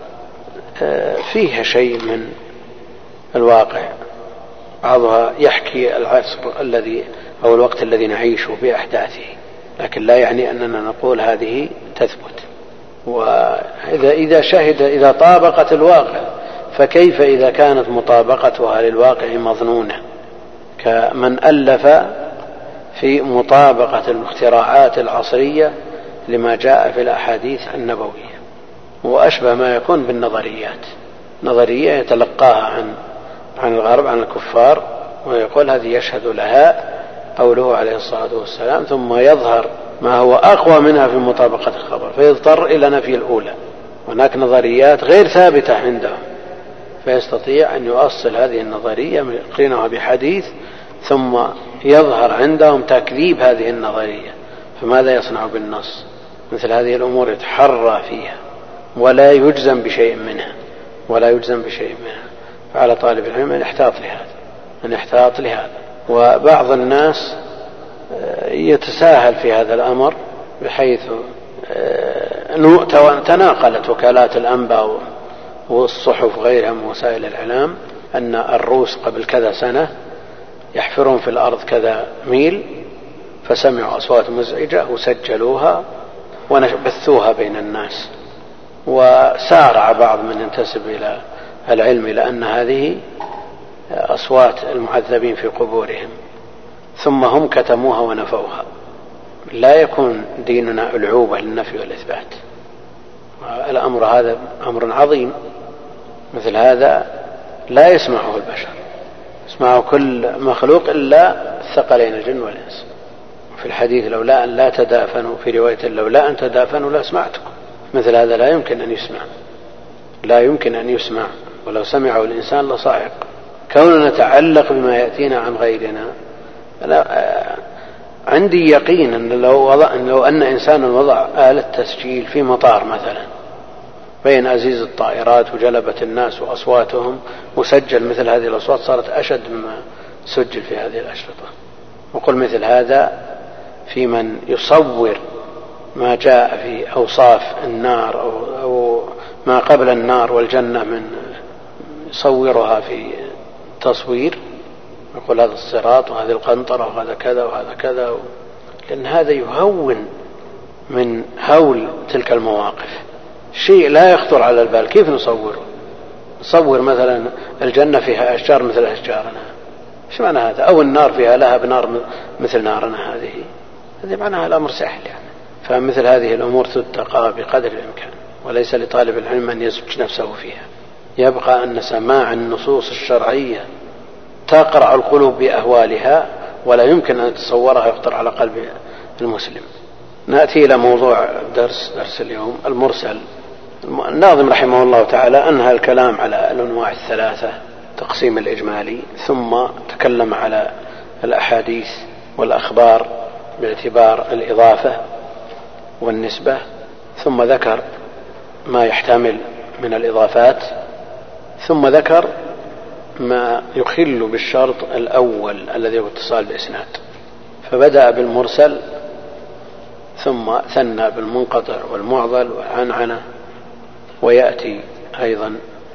فيها شيء من الواقع، بعضها يحكي العصر الذي أو الوقت الذي نعيشه بأحداثه، لكن لا يعني أننا نقول هذه تثبت. وإذا إذا شهد إذا طابقت الواقع، فكيف إذا كانت مطابقتها للواقع مظنونة، كمن ألف في مطابقة الاختراعات العصرية لما جاء في الأحاديث النبوية، وأشبه ما يكون بالنظريات، نظرية يتلقاها عن عن الغرب عن الكفار ويقول هذه يشهد لها قوله عليه الصلاة والسلام، ثم يظهر ما هو أقوى منها في مطابقة الخبر فيضطر إلى نفي الأولى. هناك نظريات غير ثابتة عندهم فيستطيع أن يؤصل هذه النظرية يقرنها بحديث ثم يظهر عندهم تكذيب هذه النظرية، فماذا يصنع بالنص؟ مثل هذه الأمور يتحرى فيها ولا يجزم بشيء منها ولا يجزم بشيء منها فعلى طالب العلم أن يحتاط لهذا أن يحتاط لهذا. وبعض الناس يتساهل في هذا الأمر بحيث تناقلت وكالات الأنباء والصحف غيرها من وسائل الإعلام أن الروس قبل كذا سنة يحفرون في الأرض كذا ميل فسمعوا أصوات مزعجة وسجلوها ونبثوها بين الناس، وسارع بعض من ينتسب إلى العلم إلى أن هذه أصوات المعذبين في قبورهم، ثم هم كتموها ونفوها. لا يكون ديننا ألعوبة للنفي والإثبات، الأمر هذا أمر عظيم، مثل هذا لا يسمعه البشر، يسمعه كل مخلوق إلا الثقلين الجن والإنس. في الحديث لولا أن لا تدافنوا، في رواية لولا أن تدافنوا لا سمعتكم. مثل هذا لا يمكن أن يسمع لا يمكن أن يسمع ولو سمعه الإنسان لصاعق. كوننا نتعلق بما يأتينا عن غيرنا، أنا عندي يقين أن لو, وضع أن لو أن إنسانا وضع آلة تسجيل في مطار مثلا بين أزيز الطائرات وجلبت الناس وأصواتهم وسجل مثل هذه الأصوات صارت أشد مما سجل في هذه الأشرطة. وقل مثل هذا في من يصور ما جاء في أوصاف النار أو, أو ما قبل النار والجنة من يصورها في تصوير، يقول هذا الصراط وهذه القنطرة وهذا كذا وهذا كذا، لأن هذا يهون من هول تلك المواقف، شيء لا يخطر على البال. كيف نصوره؟ نصور مثلا الجنة فيها أشجار مثل أشجارنا، ايش معنى هذا؟ أو النار فيها لهب نار مثل نارنا، هذه هذه معناها الأمر سهل يعني. فمثل هذه الأمور تتقى بقدر الإمكان، وليس لطالب العلم أن يزج نفسه فيها. يبقى أن سماع النصوص الشرعية تقرع القلوب بأهوالها ولا يمكن أن يتصورها يخطر على قلب المسلم. نأتي إلى موضوع درس درس اليوم، المرسل. الناظم رحمه الله تعالى أنهى الكلام على الأنواع الثلاثة التقسيم الإجمالي، ثم تكلم على الأحاديث والأخبار باعتبار الإضافة والنسبة، ثم ذكر ما يحتمل من الإضافات، ثم ذكر ما يخل بالشرط الأول الذي هو اتصال بإسناد، فبدأ بالمرسل ثم ثنى بالمنقطع والمعضل والعنعنة، ويأتي أيضا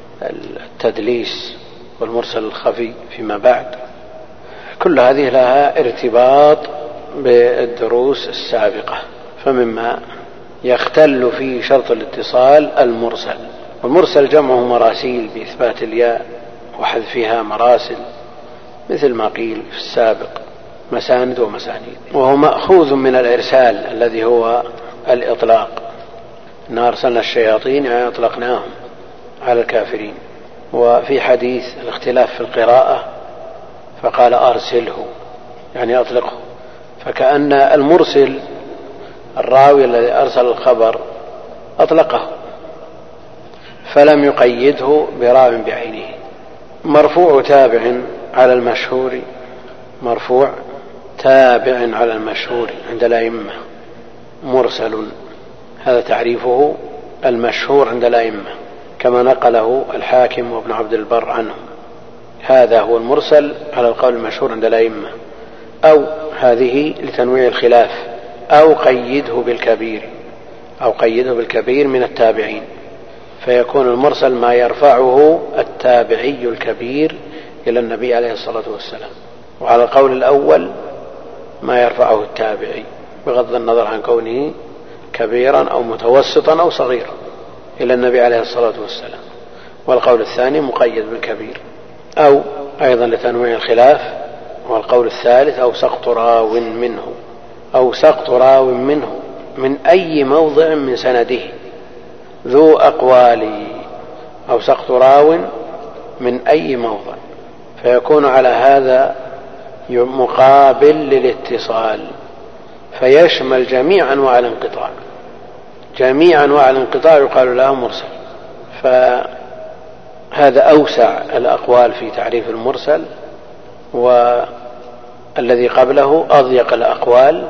التدليس والمرسل الخفي فيما بعد. كل هذه لها ارتباط بالدروس السابقة. فمما يختل في شرط الاتصال المرسل، والمرسل جمعه مراسيل بإثبات الياء وحذفها مراسل، مثل ما قيل في السابق مساند ومسانيد، وهو مأخوذ من الإرسال الذي هو الإطلاق، إن أرسلنا الشياطين يعني أطلقناهم على الكافرين. وفي حديث الاختلاف في القراءة فقال أرسله يعني أطلقه، فكأن المرسل الراوي الذي أرسل الخبر أطلقه فلم يقيده براو بعينه. مرفوع تابع على المشهور، مرفوع تابع على المشهور عند الأئمة مرسل، هذا تعريفه المشهور عند الأئمة كما نقله الحاكم وابن عبد البر عنه، هذا هو المرسل على القول المشهور عند الأئمة. أو هذه لتنويع الخلاف، أو قيده بالكبير، أو قيده بالكبير من التابعين، فيكون المرسل ما يرفعه التابعي الكبير إلى النبي عليه الصلاة والسلام، وعلى القول الأول ما يرفعه التابعي بغض النظر عن كونه كبيرا أو متوسطا أو صغيرا إلى النبي عليه الصلاة والسلام، والقول الثاني مقيد بالكبير. أو أيضا لتنويع الخلاف، والقول الثالث أو سقط راو منه، أو سقط راو منه من أي موضع من سنده ذو أقوال، أو سقط راو من أي موضع، فيكون على هذا مقابل للاتصال، فيشمل جميع أنواع الانقطاع، جميع أنواع الانقطاع يقال له مرسل. فهذا أوسع الأقوال في تعريف المرسل، والذي قبله أضيق الأقوال.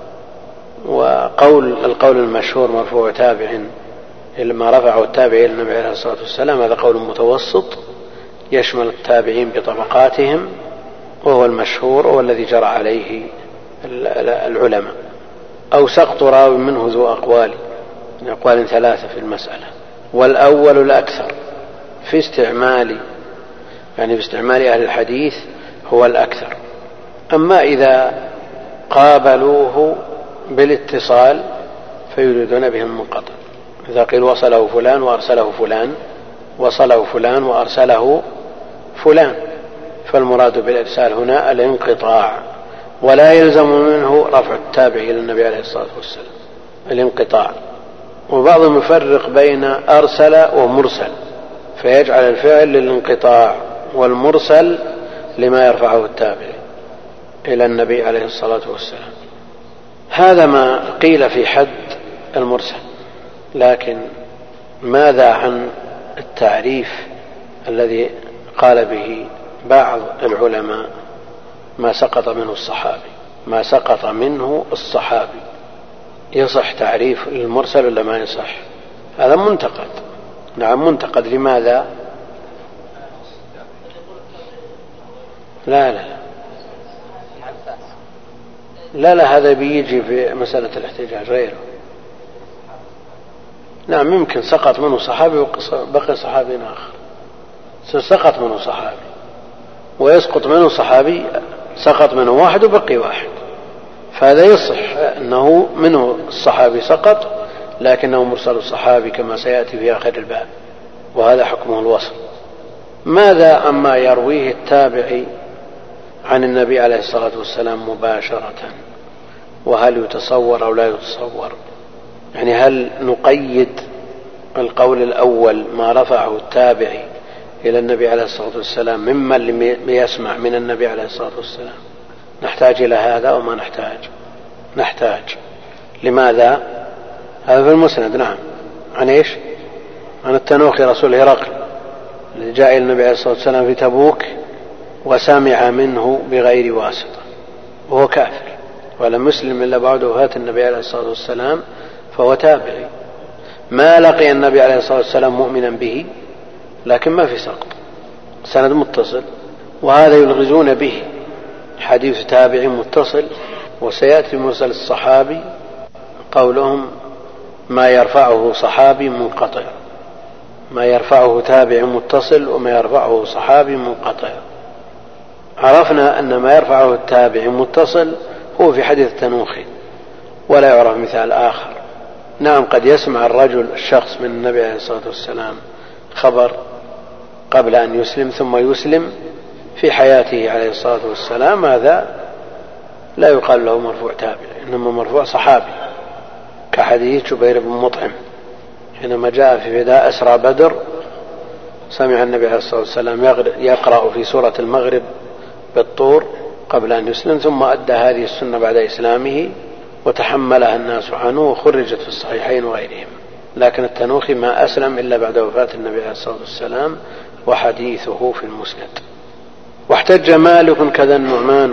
وقول القول المشهور مرفوع تابع لما رفعه التابع إلى النبي عليه الصلاة والسلام هذا قول متوسط يشمل التابعين بطبقاتهم، وهو المشهور والذي جرى عليه العلماء. أو سقط راو منه ذو أقوال، من أقوال ثلاثة في المسألة، والأول الأكثر في استعمال، يعني في استعمال أهل الحديث هو الأكثر. أما إذا قابلوه بالاتصال فيريدون به المنقطع، إذا قيل وصله فلان وأرسله فلان، وصله فلان وأرسله فلان، فالمراد بالإرسال هنا الانقطاع، ولا يلزم منه رفع التابع إلى النبي عليه الصلاة والسلام، الانقطاع. وبعضهم يفرق بين أرسل ومرسل فيجعل الفعل للانقطاع، والمرسل لما يرفعه التابع إلى النبي عليه الصلاة والسلام. هذا ما قيل في حد المرسل. لكن ماذا عن التعريف الذي قال به بعض العلماء ما سقط منه الصحابي؟ ما سقط منه الصحابي يصح تعريف المرسل ولا ما يصح؟ هذا منتقد. نعم منتقد. لماذا؟ لا لا لا لا هذا بيجي في مسألة الاحتجاج غيره. نعم يمكن سقط منه صحابي وبقي صحابي آخر، سقط منه صحابي، ويسقط منه صحابي سقط منه واحد وبقي واحد، فهذا يصح أنه منه الصحابي سقط لكنه مرسل الصحابي كما سيأتي في آخر الباب، وهذا حكمه الوصل. ماذا أما يرويه التابعي عن النبي عليه الصلاة والسلام مباشرة؟ وهل يتصور أو لا يتصور؟ يعني هل نقيد القول الأول ما رفعه التابعي إلى النبي عليه الصلاة والسلام ممن يسمع من النبي عليه الصلاة والسلام؟ نحتاج إلى هذا وما نحتاج؟ نحتاج. لماذا؟ هذا في المسند. نعم. عن إيش؟ عن التنوخي رسول هرقل الذي جاء إلى النبي عليه الصلاة والسلام في تبوك وسمع منه بغير واسطة وهو كافر ولم يسلم إلا بعد وفاة النبي عليه الصلاة والسلام فهو تابعي، ما لقي النبي عليه الصلاة والسلام مؤمنا به لكن ما في سقط، سند متصل، وهذا يلغزون به حديث تابع متصل. وسيأتي مرسل الصحابي قولهم ما يرفعه صحابي منقطع، ما يرفعه تابع متصل وما يرفعه صحابي منقطع. عرفنا أن ما يرفعه التابع متصل هو في حديث التنوخي ولا يعرف مثال آخر. نعم قد يسمع الرجل الشخص من النبي عليه الصلاة والسلام خبر قبل أن يسلم ثم يسلم في حياته عليه الصلاة والسلام، هذا لا يقال له مرفوع تابع، إنما مرفوع صحابي، كحديث جبير بن مطعم حينما جاء في فداء أسرى بدر سمع النبي عليه الصلاة والسلام يقرأ في سورة المغرب بالطور قبل أن يسلم، ثم أدى هذه السنة بعد إسلامه وتحملها الناس عنه وخرجت في الصحيحين وغيرهم. لكن التنوخي ما أسلم إلا بعد وفاة النبي عليه الصلاة والسلام وحديثه في المسند. واحتج مالك كذا النعمان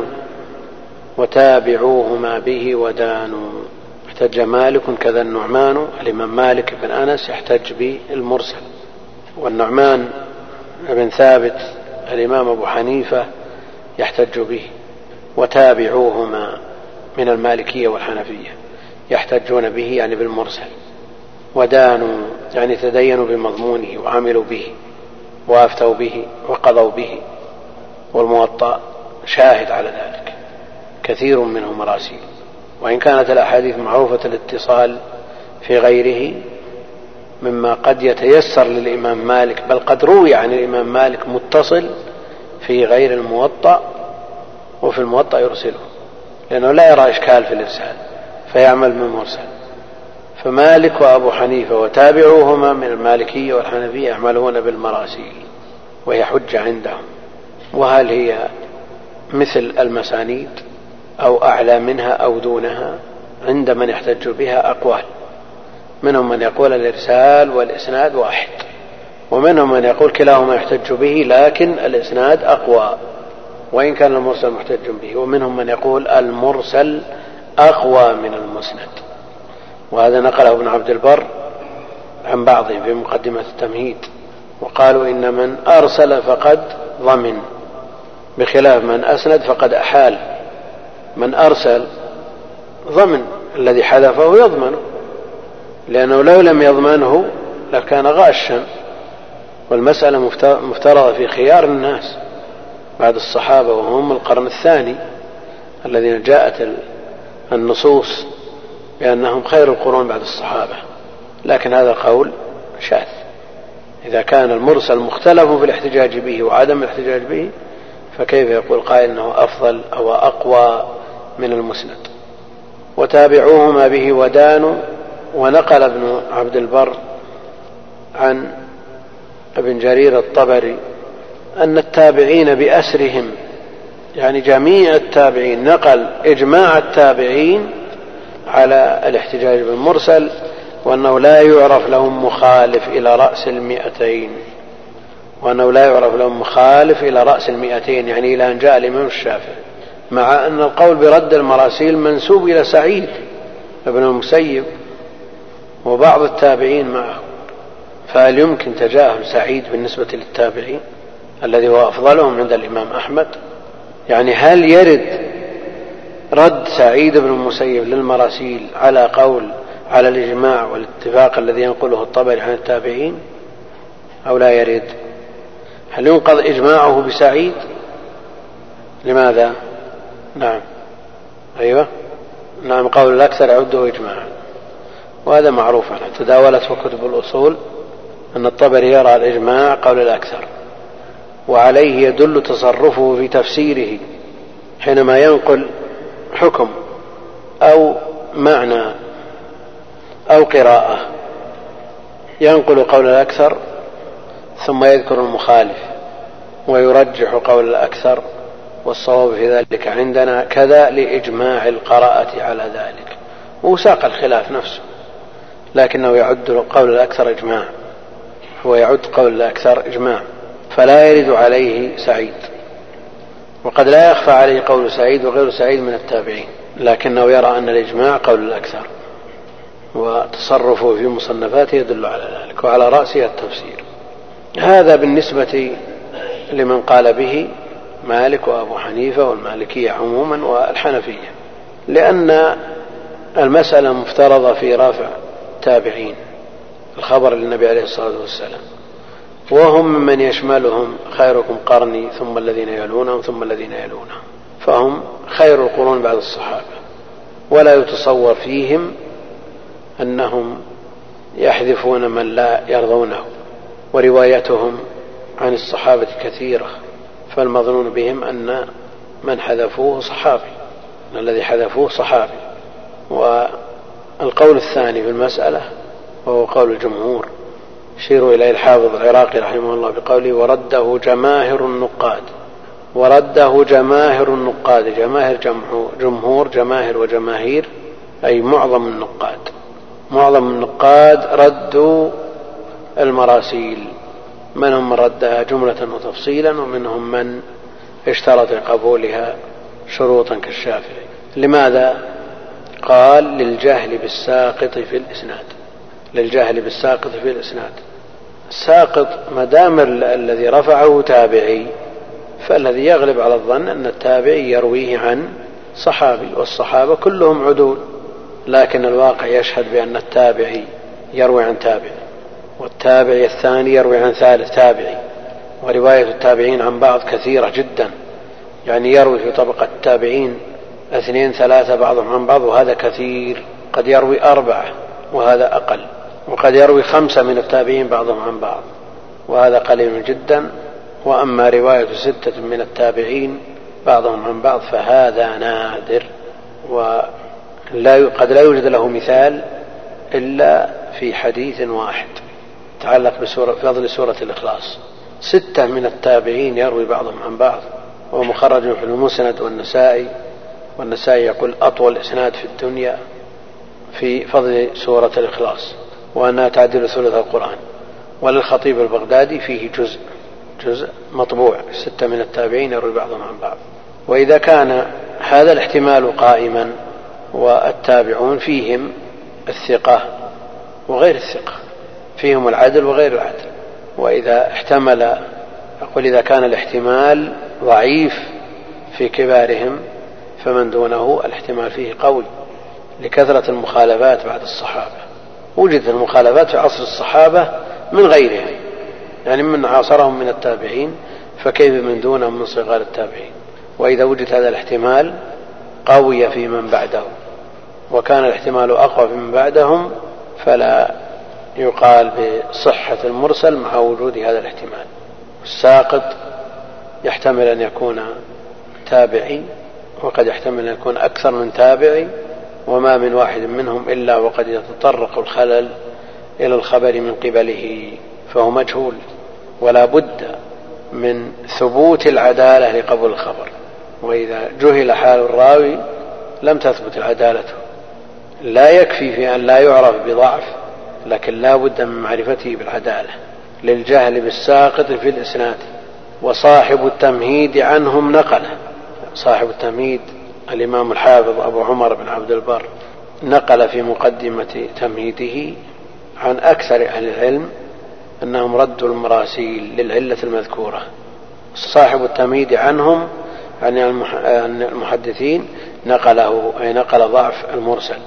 وتابعوهما به ودانوا. احتج مالك كذا النعمان، الإمام مالك بن أنس يحتج بالمرسل، والنعمان بن ثابت الإمام أبو حنيفة يحتج به، وتابعوهما من المالكية والحنفية يحتجون به يعني بالمرسل. ودانوا يعني تدينوا بمضمونه وعملوا به وافتوا به وقضوا به، والموطأ شاهد على ذلك كثير منه مراسيل، وإن كانت الأحاديث معروفة الاتصال في غيره مما قد يتيسر للإمام مالك، بل قد روي عن الإمام مالك متصل في غير الموطأ وفي الموطأ يرسله لأنه لا يرى إشكال في الإرسال فيعمل بالمرسل. فمالك وأبو حنيفة وتابعوهما من المالكية والحنفية يعملون بالمراسيل وهي حجة عندهم. وهل هي مثل المسانيد أو أعلى منها أو دونها؟ عند من يحتج بها أقوال، منهم من يقول الإرسال والإسناد واحد، ومنهم من يقول كلاهما يحتج به لكن الإسناد أقوى وإن كان المرسل محتج به، ومنهم من يقول المرسل أقوى من المسند، وهذا نقله ابن عبد البر عن بعضهم في مقدمة التمهيد، وقالوا إن من أرسل فقد ضمن بخلاف من أسند فقد أحال. من أرسل ضمن، الذي حذفه يضمنه، لأنه لو لم يضمنه لكان غاشا، والمسألة مفترضة في خيار الناس بعد الصحابة وهم القرن الثاني الذين جاءت النصوص بأنهم خير القرون بعد الصحابة، لكن هذا قول شاذ. إذا كان المرسل مختلف في الاحتجاج به وعدم الاحتجاج به فكيف يقول قائل أنه أفضل أو أقوى من المسند؟ وتابعوهما به ودانوا. ونقل ابن عبد البر عن ابن جرير الطبري أن التابعين بأسرهم يعني جميع التابعين، نقل إجماع التابعين على الاحتجاج بالمرسل، وأنه لا يعرف لهم مخالف إلى رأس المئتين، وأنه لا يعرف لهم مخالف إلى رأس المئتين يعني إلى أن جاء الإمام الشافعي، مع أن القول برد المراسيل منسوب إلى سعيد ابن المسيب وبعض التابعين معه، فهل يمكن تجاهل سعيد بالنسبة للتابعين الذي هو أفضلهم عند الإمام أحمد؟ يعني هل يرد رد سعيد بن المسيب للمراسيل على قول على الإجماع والاتفاق الذي ينقله الطبري عن التابعين أو لا يرد؟ هل ينقض إجماعه بسعيد؟ لماذا؟ نعم أيوة نعم قول الأكثر يعده إجماعا، وهذا معروف عنه، تداولت في كتب الأصول أن الطبري يرى الإجماع قول الأكثر، وعليه يدل تصرفه في تفسيره حينما ينقل حكم أو معنى أو قراءة، ينقل قول الأكثر ثم يذكر المخالف ويرجح قول الأكثر، والصواب في ذلك عندنا كذا لإجماع القراءة على ذلك، وساق الخلاف نفسه، لكنه يعد قول الأكثر إجماع، هو يعد قول الأكثر إجماع. فلا يرد عليه سعيد. وقد لا يخفى عليه قول سعيد وغير سعيد من التابعين، لكنه يرى أن الإجماع قول الأكثر، وتصرفه في مصنفاته يدل على ذلك، وعلى رأسها التفسير. هذا بالنسبة لمن قال به مالك وأبو حنيفة والمالكية عموما والحنفية، لأن المسألة مفترضة في رفع تابعين الخبر للنبي عليه الصلاة والسلام، وهم ممن يشملهم خيركم قرني ثم الذين يلونهم ثم الذين يلونهم، فهم خير القرون بعد الصحابة، ولا يتصور فيهم أنهم يحذفون من لا يرضونه، وروايتهم عن الصحابة كثيرة، فالمظنون بهم أن من حذفوه صحابي، الذي حذفوه صحابي. والقول الثاني في المسألة وهو قول الجمهور يشير إليه الحافظ العراقي رحمه الله بقوله ورده جماهر النقاد. ورده جماهر النقاد، جماهر جمهور، جماهر وجماهير أي معظم النقاد. معظم النقاد ردوا المراسيل، منهم من ردها جملة وتفصيلا، ومنهم من اشترط قبولها شروطا كالشافعي. لماذا؟ قال للجهل بالساقط في الإسناد. للجهل بالساقط في الإسناد. الساقط مدام الذي رفعه تابعي، فالذي يغلب على الظن أن التابعي يرويه عن صحابي، والصحابة كلهم عدول، لكن الواقع يشهد بأن التابعي يروي عن تابعي، والتابعي الثاني يروي عن ثالث تابعي، ورواية التابعين عن بعض كثيرة جدا، يعني يروي في طبقة التابعين اثنين ثلاثة بعضهم عن بعض، وهذا كثير. قد يروي أربعة وهذا أقل، وقد يروي خمسة من التابعين بعضهم عن بعض وهذا قليل جدا. وأما رواية ستة من التابعين بعضهم عن بعض فهذا نادر، وقد لا يوجد له مثال إلا في حديث واحد يتعلق بفضل سورة الإخلاص. ستة من التابعين يروي بعضهم عن بعض، ومخرج في المسند والنسائي، والنسائي يقول أطول إسناد في الدنيا في فضل سورة الإخلاص، وأنها تعدل ثلث القرآن. وللخطيب البغدادي فيه جزء جزء مطبوع، ستة من التابعين يروي بعضهم عن بعض. وإذا كان هذا الاحتمال قائما، والتابعون فيهم الثقة وغير الثقة، فيهم العدل وغير العدل، وإذا احتمل أقول إذا كان الاحتمال ضعيف في كبارهم، فمن دونه الاحتمال فيه قوي لكثرة المخالفات بعد الصحابة. وجدت المخالفات في عصر الصحابة من غيرهم، يعني من عاصرهم من التابعين، فكيف من دونهم من صغار التابعين؟ وإذا وجد هذا الاحتمال قوي في من بعده، وكان الاحتمال أقوى في من بعدهم، فلا يقال بصحة المرسل مع وجود هذا الاحتمال. الساقط يحتمل أن يكون تابعي، وقد يحتمل أن يكون أكثر من تابعي، وما من واحد منهم إلا وقد يتطرق الخلل إلى الخبر من قبله، فهو مجهول، ولا بد من ثبوت العدالة لقبول الخبر. وإذا جهل حال الراوي لم تثبت عدالته. لا يكفي في أن لا يعرف بضعف، لكن لا بد من معرفته بالعدالة. للجهل بالساقط في الإسناد. وصاحب التمهيد عنهم نقله. صاحب التمهيد الإمام الحافظ أبو عمر بن عبد البر نقل في مقدمة تمهيده عن أكثر أهل العلم أنهم ردوا المراسيل للعلة المذكورة. صاحب التمهيد عنهم يعني المحدثين نقله أي نقل ضعف المرسل،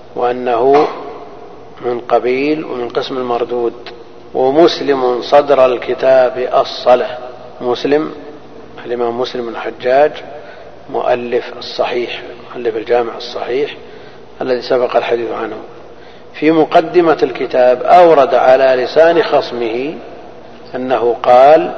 وأنه من قبيل ومن قسم المردود. ومسلم صدر الكتاب الصلة. مسلم الإمام مسلم بن الحجاج مؤلف الصحيح، مؤلف الجامع الصحيح الذي سبق الحديث عنه، في مقدمة الكتاب أورد على لسان خصمه أنه قال: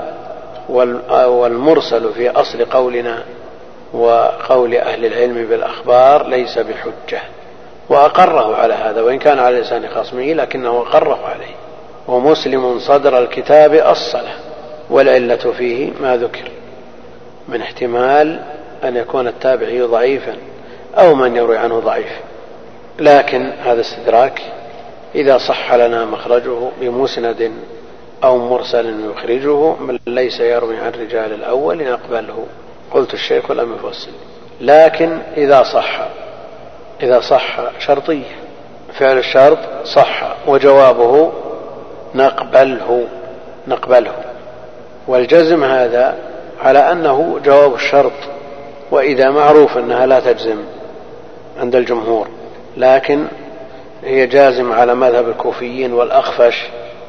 والمرسل في أصل قولنا وقول أهل العلم بالأخبار ليس بحجة، وأقره على هذا، وإن كان على لسان خصمه لكنه أقره عليه. ومسلم صدر الكتاب الصلة. والعلة فيه ما ذكر من احتمال أن يكون التابعي ضعيفا أو من يروي عنه ضعيف، لكن هذا استدراك. إذا صح لنا مخرجه بمسند أو مرسل يخرجه من ليس يروي عن رجال الأول نقبله. قلت الشيخ لم يفصل. لكن إذا صح إذا صح شرطية، فعل الشرط صح وجوابه نقبله نقبله والجزم هذا على أنه جواب الشرط، وإذا معروف أنها لا تجزم عند الجمهور، لكن هي جازم على مذهب الكوفيين والأخفش،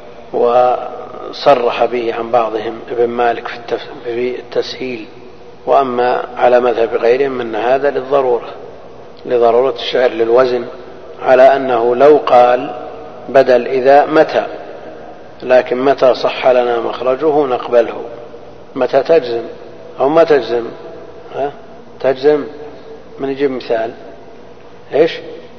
وصرح به عن بعضهم ابن مالك في التسهيل. وأما على مذهب غيرهم أن هذا للضرورة لضرورة الشعر للوزن، على أنه لو قال بدل إذا متى، لكن متى صح لنا مخرجه نقبله. متى تجزم أو ما تجزم؟ ها تجزم. من يجيب مثال؟ إيش؟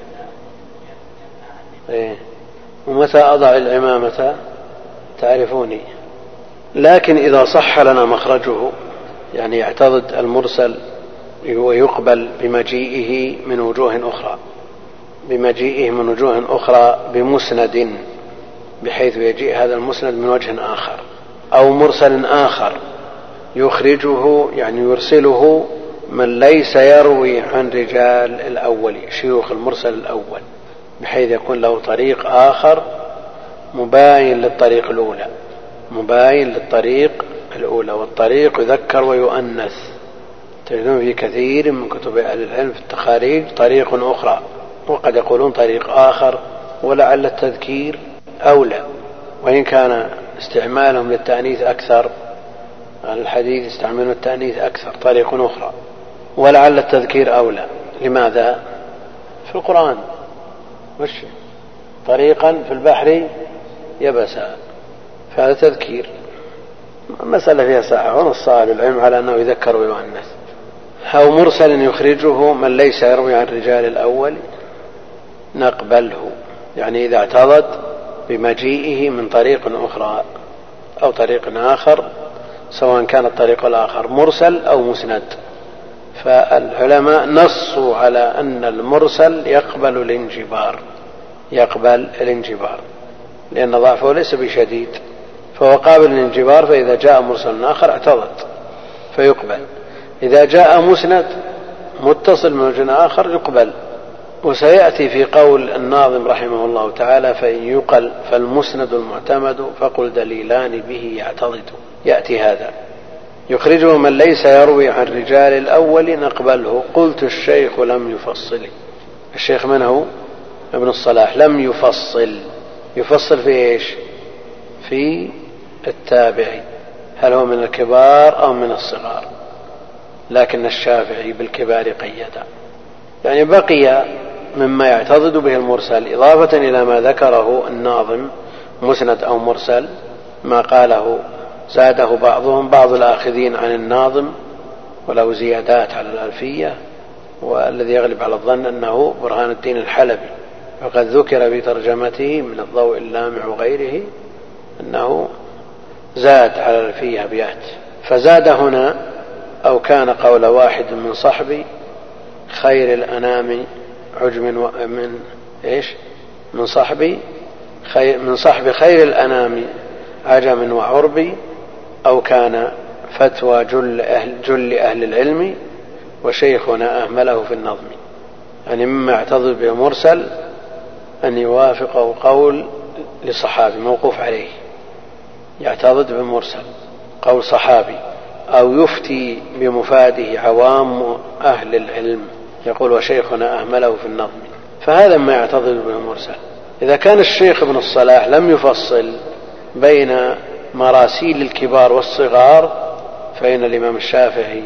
إيه. ومتى أضع العمامة؟ تعرفوني. لكن إذا صح لنا مخرجه، يعني يعتضد المرسل ويقبل بمجيئه من وجوه أخرى بمجيئه من وجوه أخرى بمسند، بحيث يجيء هذا المسند من وجه آخر، أو مرسل آخر يخرجه يعني يرسله من ليس يروي عن رجال الأول، شيوخ المرسل الأول، بحيث يكون له طريق آخر مباين للطريق الأولى مباين للطريق الأولى والطريق يذكر ويؤنث. تجدون في كثير من كتب أهل العلم في التخاريج طريق أخرى، وقد يقولون طريق آخر، ولعل التذكير أولى، وإن كان استعمالهم للتأنيث أكثر. الحديث يستعملون التأنيث أكثر، طريق أخرى، ولعل التذكير أولى. لماذا؟ في القرآن وش طريقا في البحر يبسا، فهذا تذكير. مسألة فيها ساعة ونص أهل العلم على أنه يذكر ويؤنث. أو مرسل يخرجه من ليس يروي عن رجال الأول نقبله، يعني إذا اعتضد بمجيئه من طريق أخرى أو طريق آخر، سواء كان الطريق الآخر مرسل أو مسند. فالعلماء نصوا على أن المرسل يقبل الانجبار يقبل الانجبار لأن ضعفه ليس بشديد، فهو قابل الانجبار. فإذا جاء مرسل آخر اعتضد فيقبل. إذا جاء مسند متصل من وجه آخر يقبل. وسيأتي في قول الناظم رحمه الله تعالى: فإن يقل فالمسند المعتمد فقل دليلان به يعتضد. يأتي هذا يخرجه من ليس يروي عن رجال الأول نقبله. قلت الشيخ لم يفصل. الشيخ من هو؟ ابن الصلاح. لم يفصل. يفصل في إيش؟ في التابعي، هل هو من الكبار أو من الصغار؟ لكن الشافعي بالكبار قيدا، يعني بقي مما يعتضد به المرسل إضافة إلى ما ذكره الناظم مسند أو مرسل، ما قاله زاده بعضهم بعض الآخذين عن الناظم وله زيادات على الألفية، والذي يغلب على الظن أنه برهان الدين الحلبي، وقد ذكر في ترجمته من الضوء اللامع وغيره أنه زاد على الألفية أبيات. فزاد هنا: أو كان قول واحد من صحب خير الأنام عجم من إيش من صحب خير من صحب خير الأنام عجم وعربي، أو كان فتوى جل أهل, جل أهل العلم وشيخنا أهمله في النظم. يعني مما اعتضد به مرسل أن يوافقه قول لصحابي موقوف عليه، يعتضد بمرسل قول صحابي، أو يفتي بمفاده عوام أهل العلم، يقول وشيخنا أهمله في النظم، فهذا ما يعتضد به مرسل. إذا كان الشيخ ابن الصلاح لم يفصل بين مراسيل الكبار والصغار، فإن الإمام الشافعي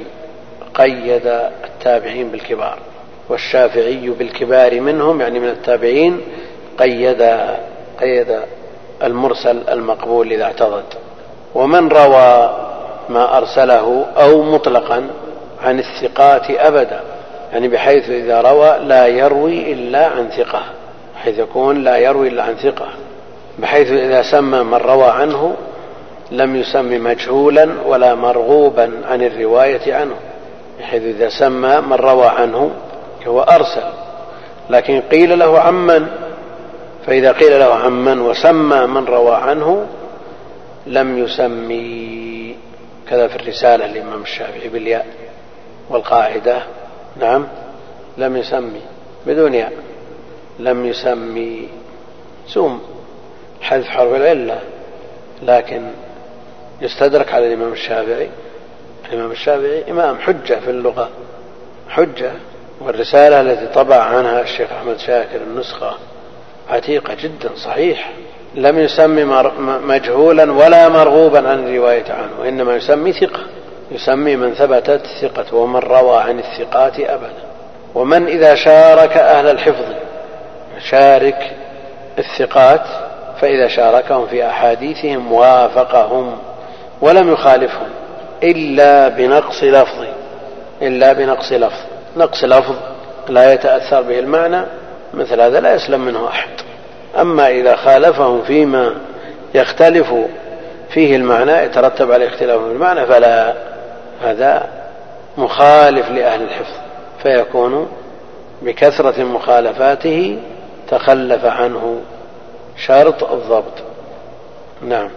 قيد التابعين بالكبار، والشافعي بالكبار منهم يعني من التابعين قيد قيد المرسل المقبول إذا اعتضد. ومن روى ما أرسله أو مطلقا عن الثقات أبدا، يعني بحيث إذا روى لا يروي إلا عن ثقة، بحيث يكون لا يروي إلا عن ثقة، بحيث إذا سمى من روى عنه لم يسمي مجهولا ولا مرغوبا عن الرواية عنه، بحيث إذا سمى من روى عنه هو أرسل، لكن قيل له عمن، فإذا قيل له عمن وسمى من روى عنه لم يسمي، كذا في الرسالة الإمام الشافعي بالياء، والقاعدة نعم لم يسمي بدون ياء، لم يسمي سوم حذف حرف العلة، لكن يستدرك على الإمام الشافعي. الإمام الشافعي إمام حجة في اللغة، حجة، والرسالة التي طبع عنها الشيخ أحمد شاكر النسخة عتيقة جدا صحيح. لم يسمي مجهولا ولا مرغوبا عن الرواية عنه، وإنما يسمي ثقة، يسمي من ثبتت ثقة ومن روى عن الثقات أبدا. ومن إذا شارك أهل الحفظ، شارك الثقات، فإذا شاركهم في أحاديثهم وافقهم ولم يخالفهم إلا بنقص لفظ، إلا بنقص لفظ، نقص لفظ لا يتأثر به المعنى، مثل هذا لا يسلم منه أحد. أما إذا خالفهم فيما يختلف فيه المعنى يترتب على اختلافهم المعنى فلا، هذا مخالف لأهل الحفظ، فيكون بكثرة مخالفاته تخلف عنه شرط الضبط. نعم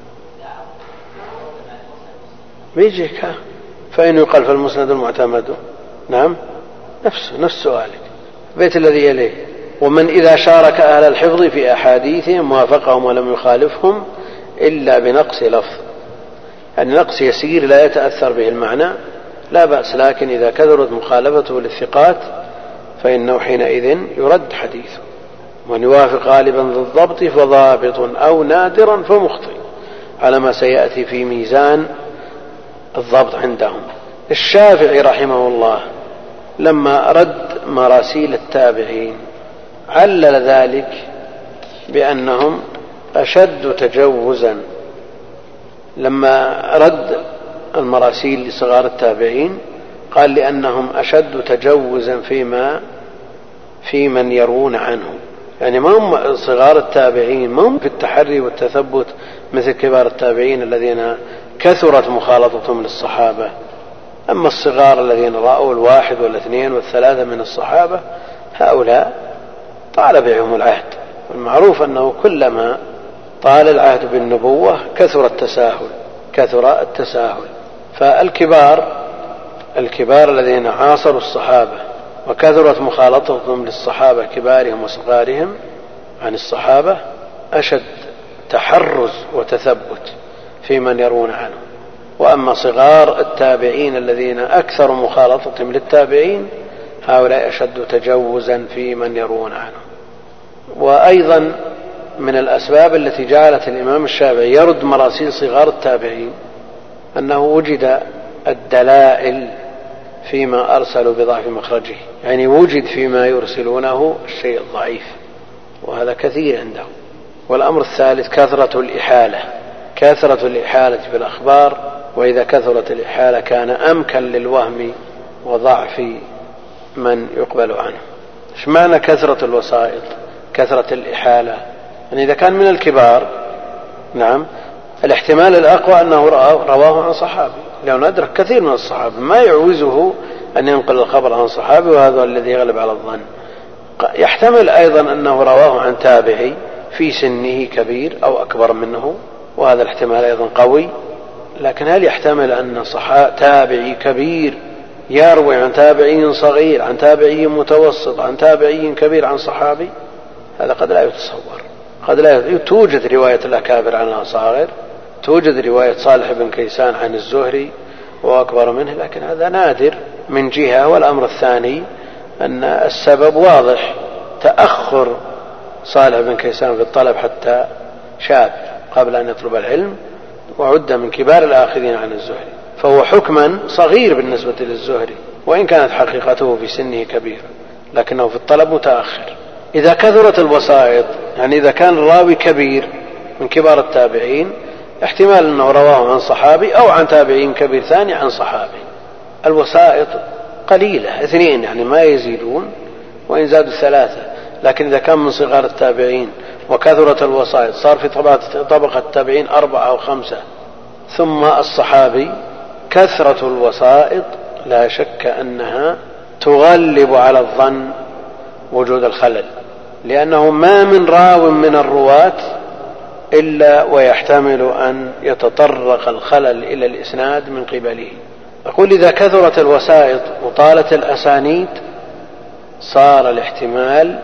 بيجيك، فإن يقال فالمسند المعتمد. نعم نفس نفس سؤالك، بيت الذي يليه. ومن إذا شارك أهل الحفظ في أحاديثهم وافقهم ولم يخالفهم إلا بنقص لفظ، يعني نقص يسير لا يتأثر به المعنى لا بأس، لكن إذا كثرت مخالفته للثقات فإنه حينئذ يرد حديثه. من يوافق غالبا ذو الضبط فضابط أو نادرا فمخطئ، على ما سيأتي في ميزان الضبط عندهم. الشافعي رحمه الله لما رد مراسيل التابعين علل ذلك بأنهم أشد تجوزا، لما رد المراسيل لصغار التابعين قال لأنهم أشد تجوزا فيما في من يروون عنه، يعني ما هم صغار التابعين ما هم في التحري والتثبت مثل كبار التابعين الذين كثرت مخالطتهم للصحابة. أما الصغار الذين رأوا الواحد والاثنين والثلاثة من الصحابة هؤلاء طال بهم العهد، والمعروف أنه كلما طال العهد بالنبوة كثر التساهل، كثر التساهل. فالكبار الكبار الذين عاصروا الصحابة وكثرت مخالطتهم للصحابة كبارهم وصغارهم عن الصحابة أشد تحرز وتثبت في من يرون عنه. وأما صغار التابعين الذين أكثر مخالطتهم للتابعين هؤلاء أشد تجوزا في من يرون عنه. وأيضا من الأسباب التي جعلت الإمام الشافعي يرد مراسيل صغار التابعين أنه وجد الدلائل فيما أرسلوا بضعف مخرجه، يعني وجد فيما يرسلونه الشيء الضعيف، وهذا كثير عندهم. والأمر الثالث كثرة الإحالة، كثرة الإحالة في الأخبار، وإذا كثرت الإحالة كان أمكن للوهم وضعف من يقبل عنه. إيش معنى كثرة الوسائط كثرة الإحالة؟ يعني إذا كان من الكبار نعم الاحتمال الأقوى أنه رواه عن صحابي، لأنه أدرك كثير من الصحابة ما يعوزه أن ينقل الخبر عن صحابي، وهذا الذي يغلب على الظن. يحتمل أيضا أنه رواه عن تابعي في سنه كبير أو أكبر منه، وهذا الاحتمال أيضا قوي. لكن هل يحتمل أن تابعي كبير يروي عن تابعي صغير عن تابعي متوسط عن تابعي كبير عن صحابي؟ هذا قد لا يتصور. قد لا توجد رواية الأكابر عن الأصاغر، توجد رواية صالح بن كيسان عن الزهري وأكبر منه، لكن هذا نادر من جهة. والأمر الثاني أن السبب واضح، تأخر صالح بن كيسان في الطلب حتى شاب قبل أن يطلب العلم، وعد من كبار الآخذين عن الزهري، فهو حكما صغير بالنسبة للزهري وإن كانت حقيقته في سنه كبيرة، لكنه في الطلب متأخر. إذا كثرت الوسائط، يعني إذا كان الراوي كبير من كبار التابعين، احتمال أنه رواه عن صحابي أو عن تابعين كبير ثاني عن صحابي. الوسائط قليلة، اثنين يعني ما يزيدون، وإن زادوا ثلاثة. لكن إذا كان من صغار التابعين وكثرت الوسائط صار في طبقة التابعين أربعة أو خمسة ثم الصحابي، كثرة الوسائط لا شك أنها تغلب على الظن وجود الخلل، لأنه ما من راو من الرواة إلا ويحتمل أن يتطرق الخلل إلى الإسناد من قبله. أقول إذا كثرت الوسائط وطالت الأسانيد صار الاحتمال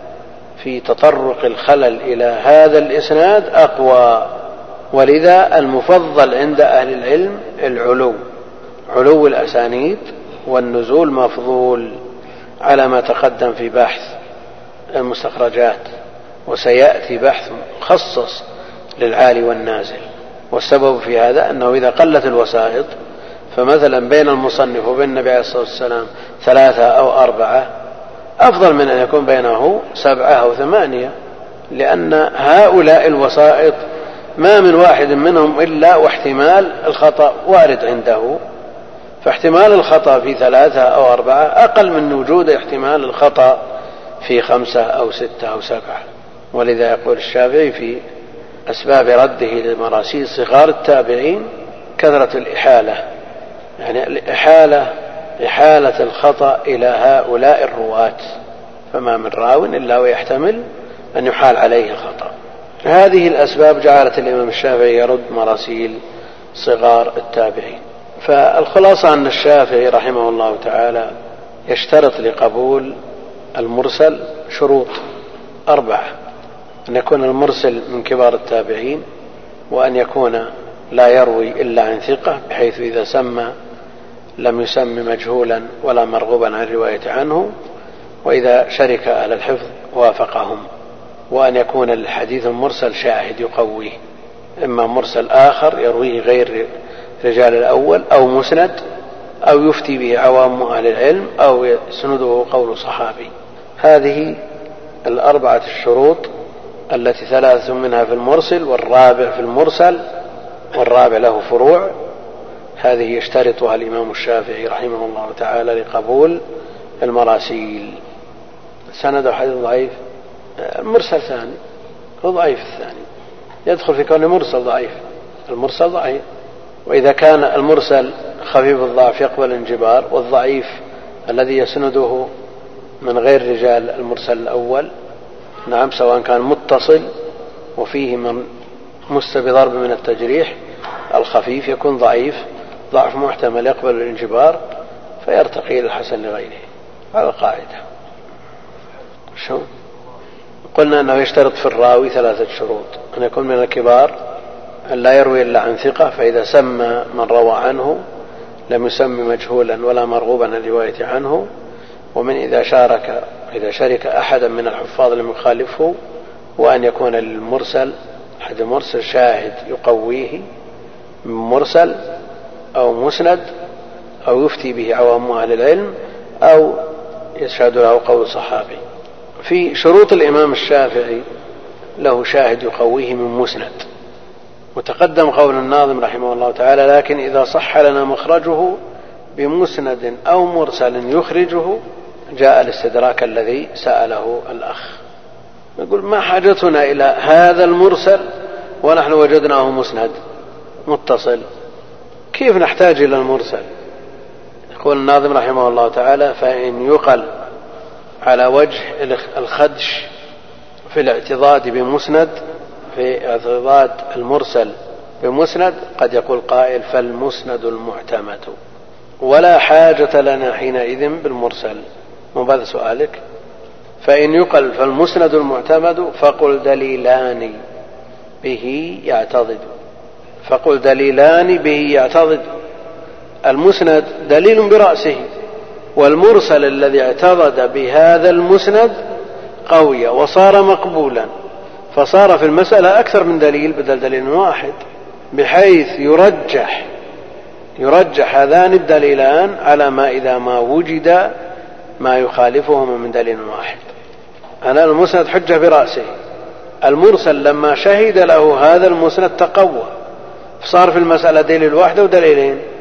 في تطرق الخلل إلى هذا الإسناد أقوى، ولذا المفضل عند أهل العلم العلو، علو الأسانيد، والنزول مفضول على ما تقدم في بحث المستخرجات، وسيأتي بحث مخصص للعالي والنازل. والسبب في هذا أنه إذا قلت الوسائط، فمثلا بين المصنف وبين النبي عليه الصلاة والسلام ثلاثة أو أربعة أفضل من أن يكون بينه سبعة أو ثمانية، لأن هؤلاء الوسائط ما من واحد منهم إلا واحتمال الخطأ وارد عنده، فاحتمال الخطأ في ثلاثة أو أربعة أقل من وجود احتمال الخطأ في خمسة أو ستة أو سبعة. ولذا يقول الشافعي في أسباب رده لمراسيل صغار التابعين كثرة الإحالة، يعني الإحالة إحالة الخطأ إلى هؤلاء الرواة، فما من راو إلا ويحتمل أن يحال عليه الخطأ. هذه الأسباب جعلت الإمام الشافعي يرد مراسيل صغار التابعين. فالخلاصة أن الشافعي رحمه الله تعالى يشترط لقبول المرسل شروط أربعة: أن يكون المرسل من كبار التابعين، وأن يكون لا يروي إلا عن ثقة بحيث إذا سمى لم يسم مجهولا ولا مرغوبا عن الرواية عنه، وإذا شرك أهل الحفظ وافقهم، وأن يكون الحديث المرسل شاهد يقويه، إما مرسل آخر يرويه غير رجال الأول، أو مسند، أو يفتي به عوام أهل العلم، أو يسنده قول صحابي. هذه الأربعة الشروط التي ثلاث منها في المرسل والرابع في المرسل والرابع له فروع، هذه يشترطها الإمام الشافعي رحمه الله تعالى لقبول المراسيل. سند حديث ضعيف، المرسل ثاني هو ضعيف، الثاني يدخل في كونه مرسل ضعيف، المرسل ضعيف. وإذا كان المرسل خفيف الضعف يقبل الانجبار، والضعيف الذي يسنده من غير رجال المرسل الأول، نعم، سواء كان متصل وفيه من مس بضرب من التجريح، الخفيف يكون ضعيف، ضعف محتمل يقبل الانجبار فيرتقي إلى الحسن لغيره. هذا قاعدة. شو قلنا أنه يشترط في الراوي ثلاثة شروط: أن يكون من الكبار، أن لا يروي إلا عن ثقة، فإذا سمى من روى عنه لم يسم مجهولا ولا مرغوبا عن الرواية عنه، ومن إذا شارك إذا شرك أحدا من الحفاظ لم يخالفه، وأن يكون للمرسل أحد المرسل شاهد يقويه من مرسل أو مسند، أو يفتي به عوام أهل العلم، أو يشهد له قول صحابي. في شروط الإمام الشافعي له شاهد يقويه من مسند، وتقدم قول الناظم رحمه الله تعالى: لكن إذا صح لنا مخرجه بمسند أو مرسل يخرجه جاء الاستدراك الذي سأله الأخ. يقول: ما حاجتنا إلى هذا المرسل ونحن وجدناه مسند متصل، كيف نحتاج إلى المرسل؟ يقول الناظم رحمه الله تعالى: فإن يقل على وجه الخدش في الاعتضاد بمسند، في اعتضاد المرسل بمسند، قد يقول قائل: فالمسند المعتمد، ولا حاجة لنا حينئذ بالمرسل. ماذا سؤالك؟ فإن يقل فالمسند المعتمد فقل دليلان به يعتضد، فقل دليلان به يعتضد. المسند دليل برأسه، والمرسل الذي اعتضد بهذا المسند قوي وصار مقبولا، فصار في المسألة أكثر من دليل بدل دليل واحد، بحيث يرجح يرجح هذان الدليلان على ما إذا ما وجد ما يخالفهما من دليل واحد. أنا المسند حجة برأسه، المرسل لما شهد له هذا المسند تقوى، فصار في المسألة دليل واحد ودليلين،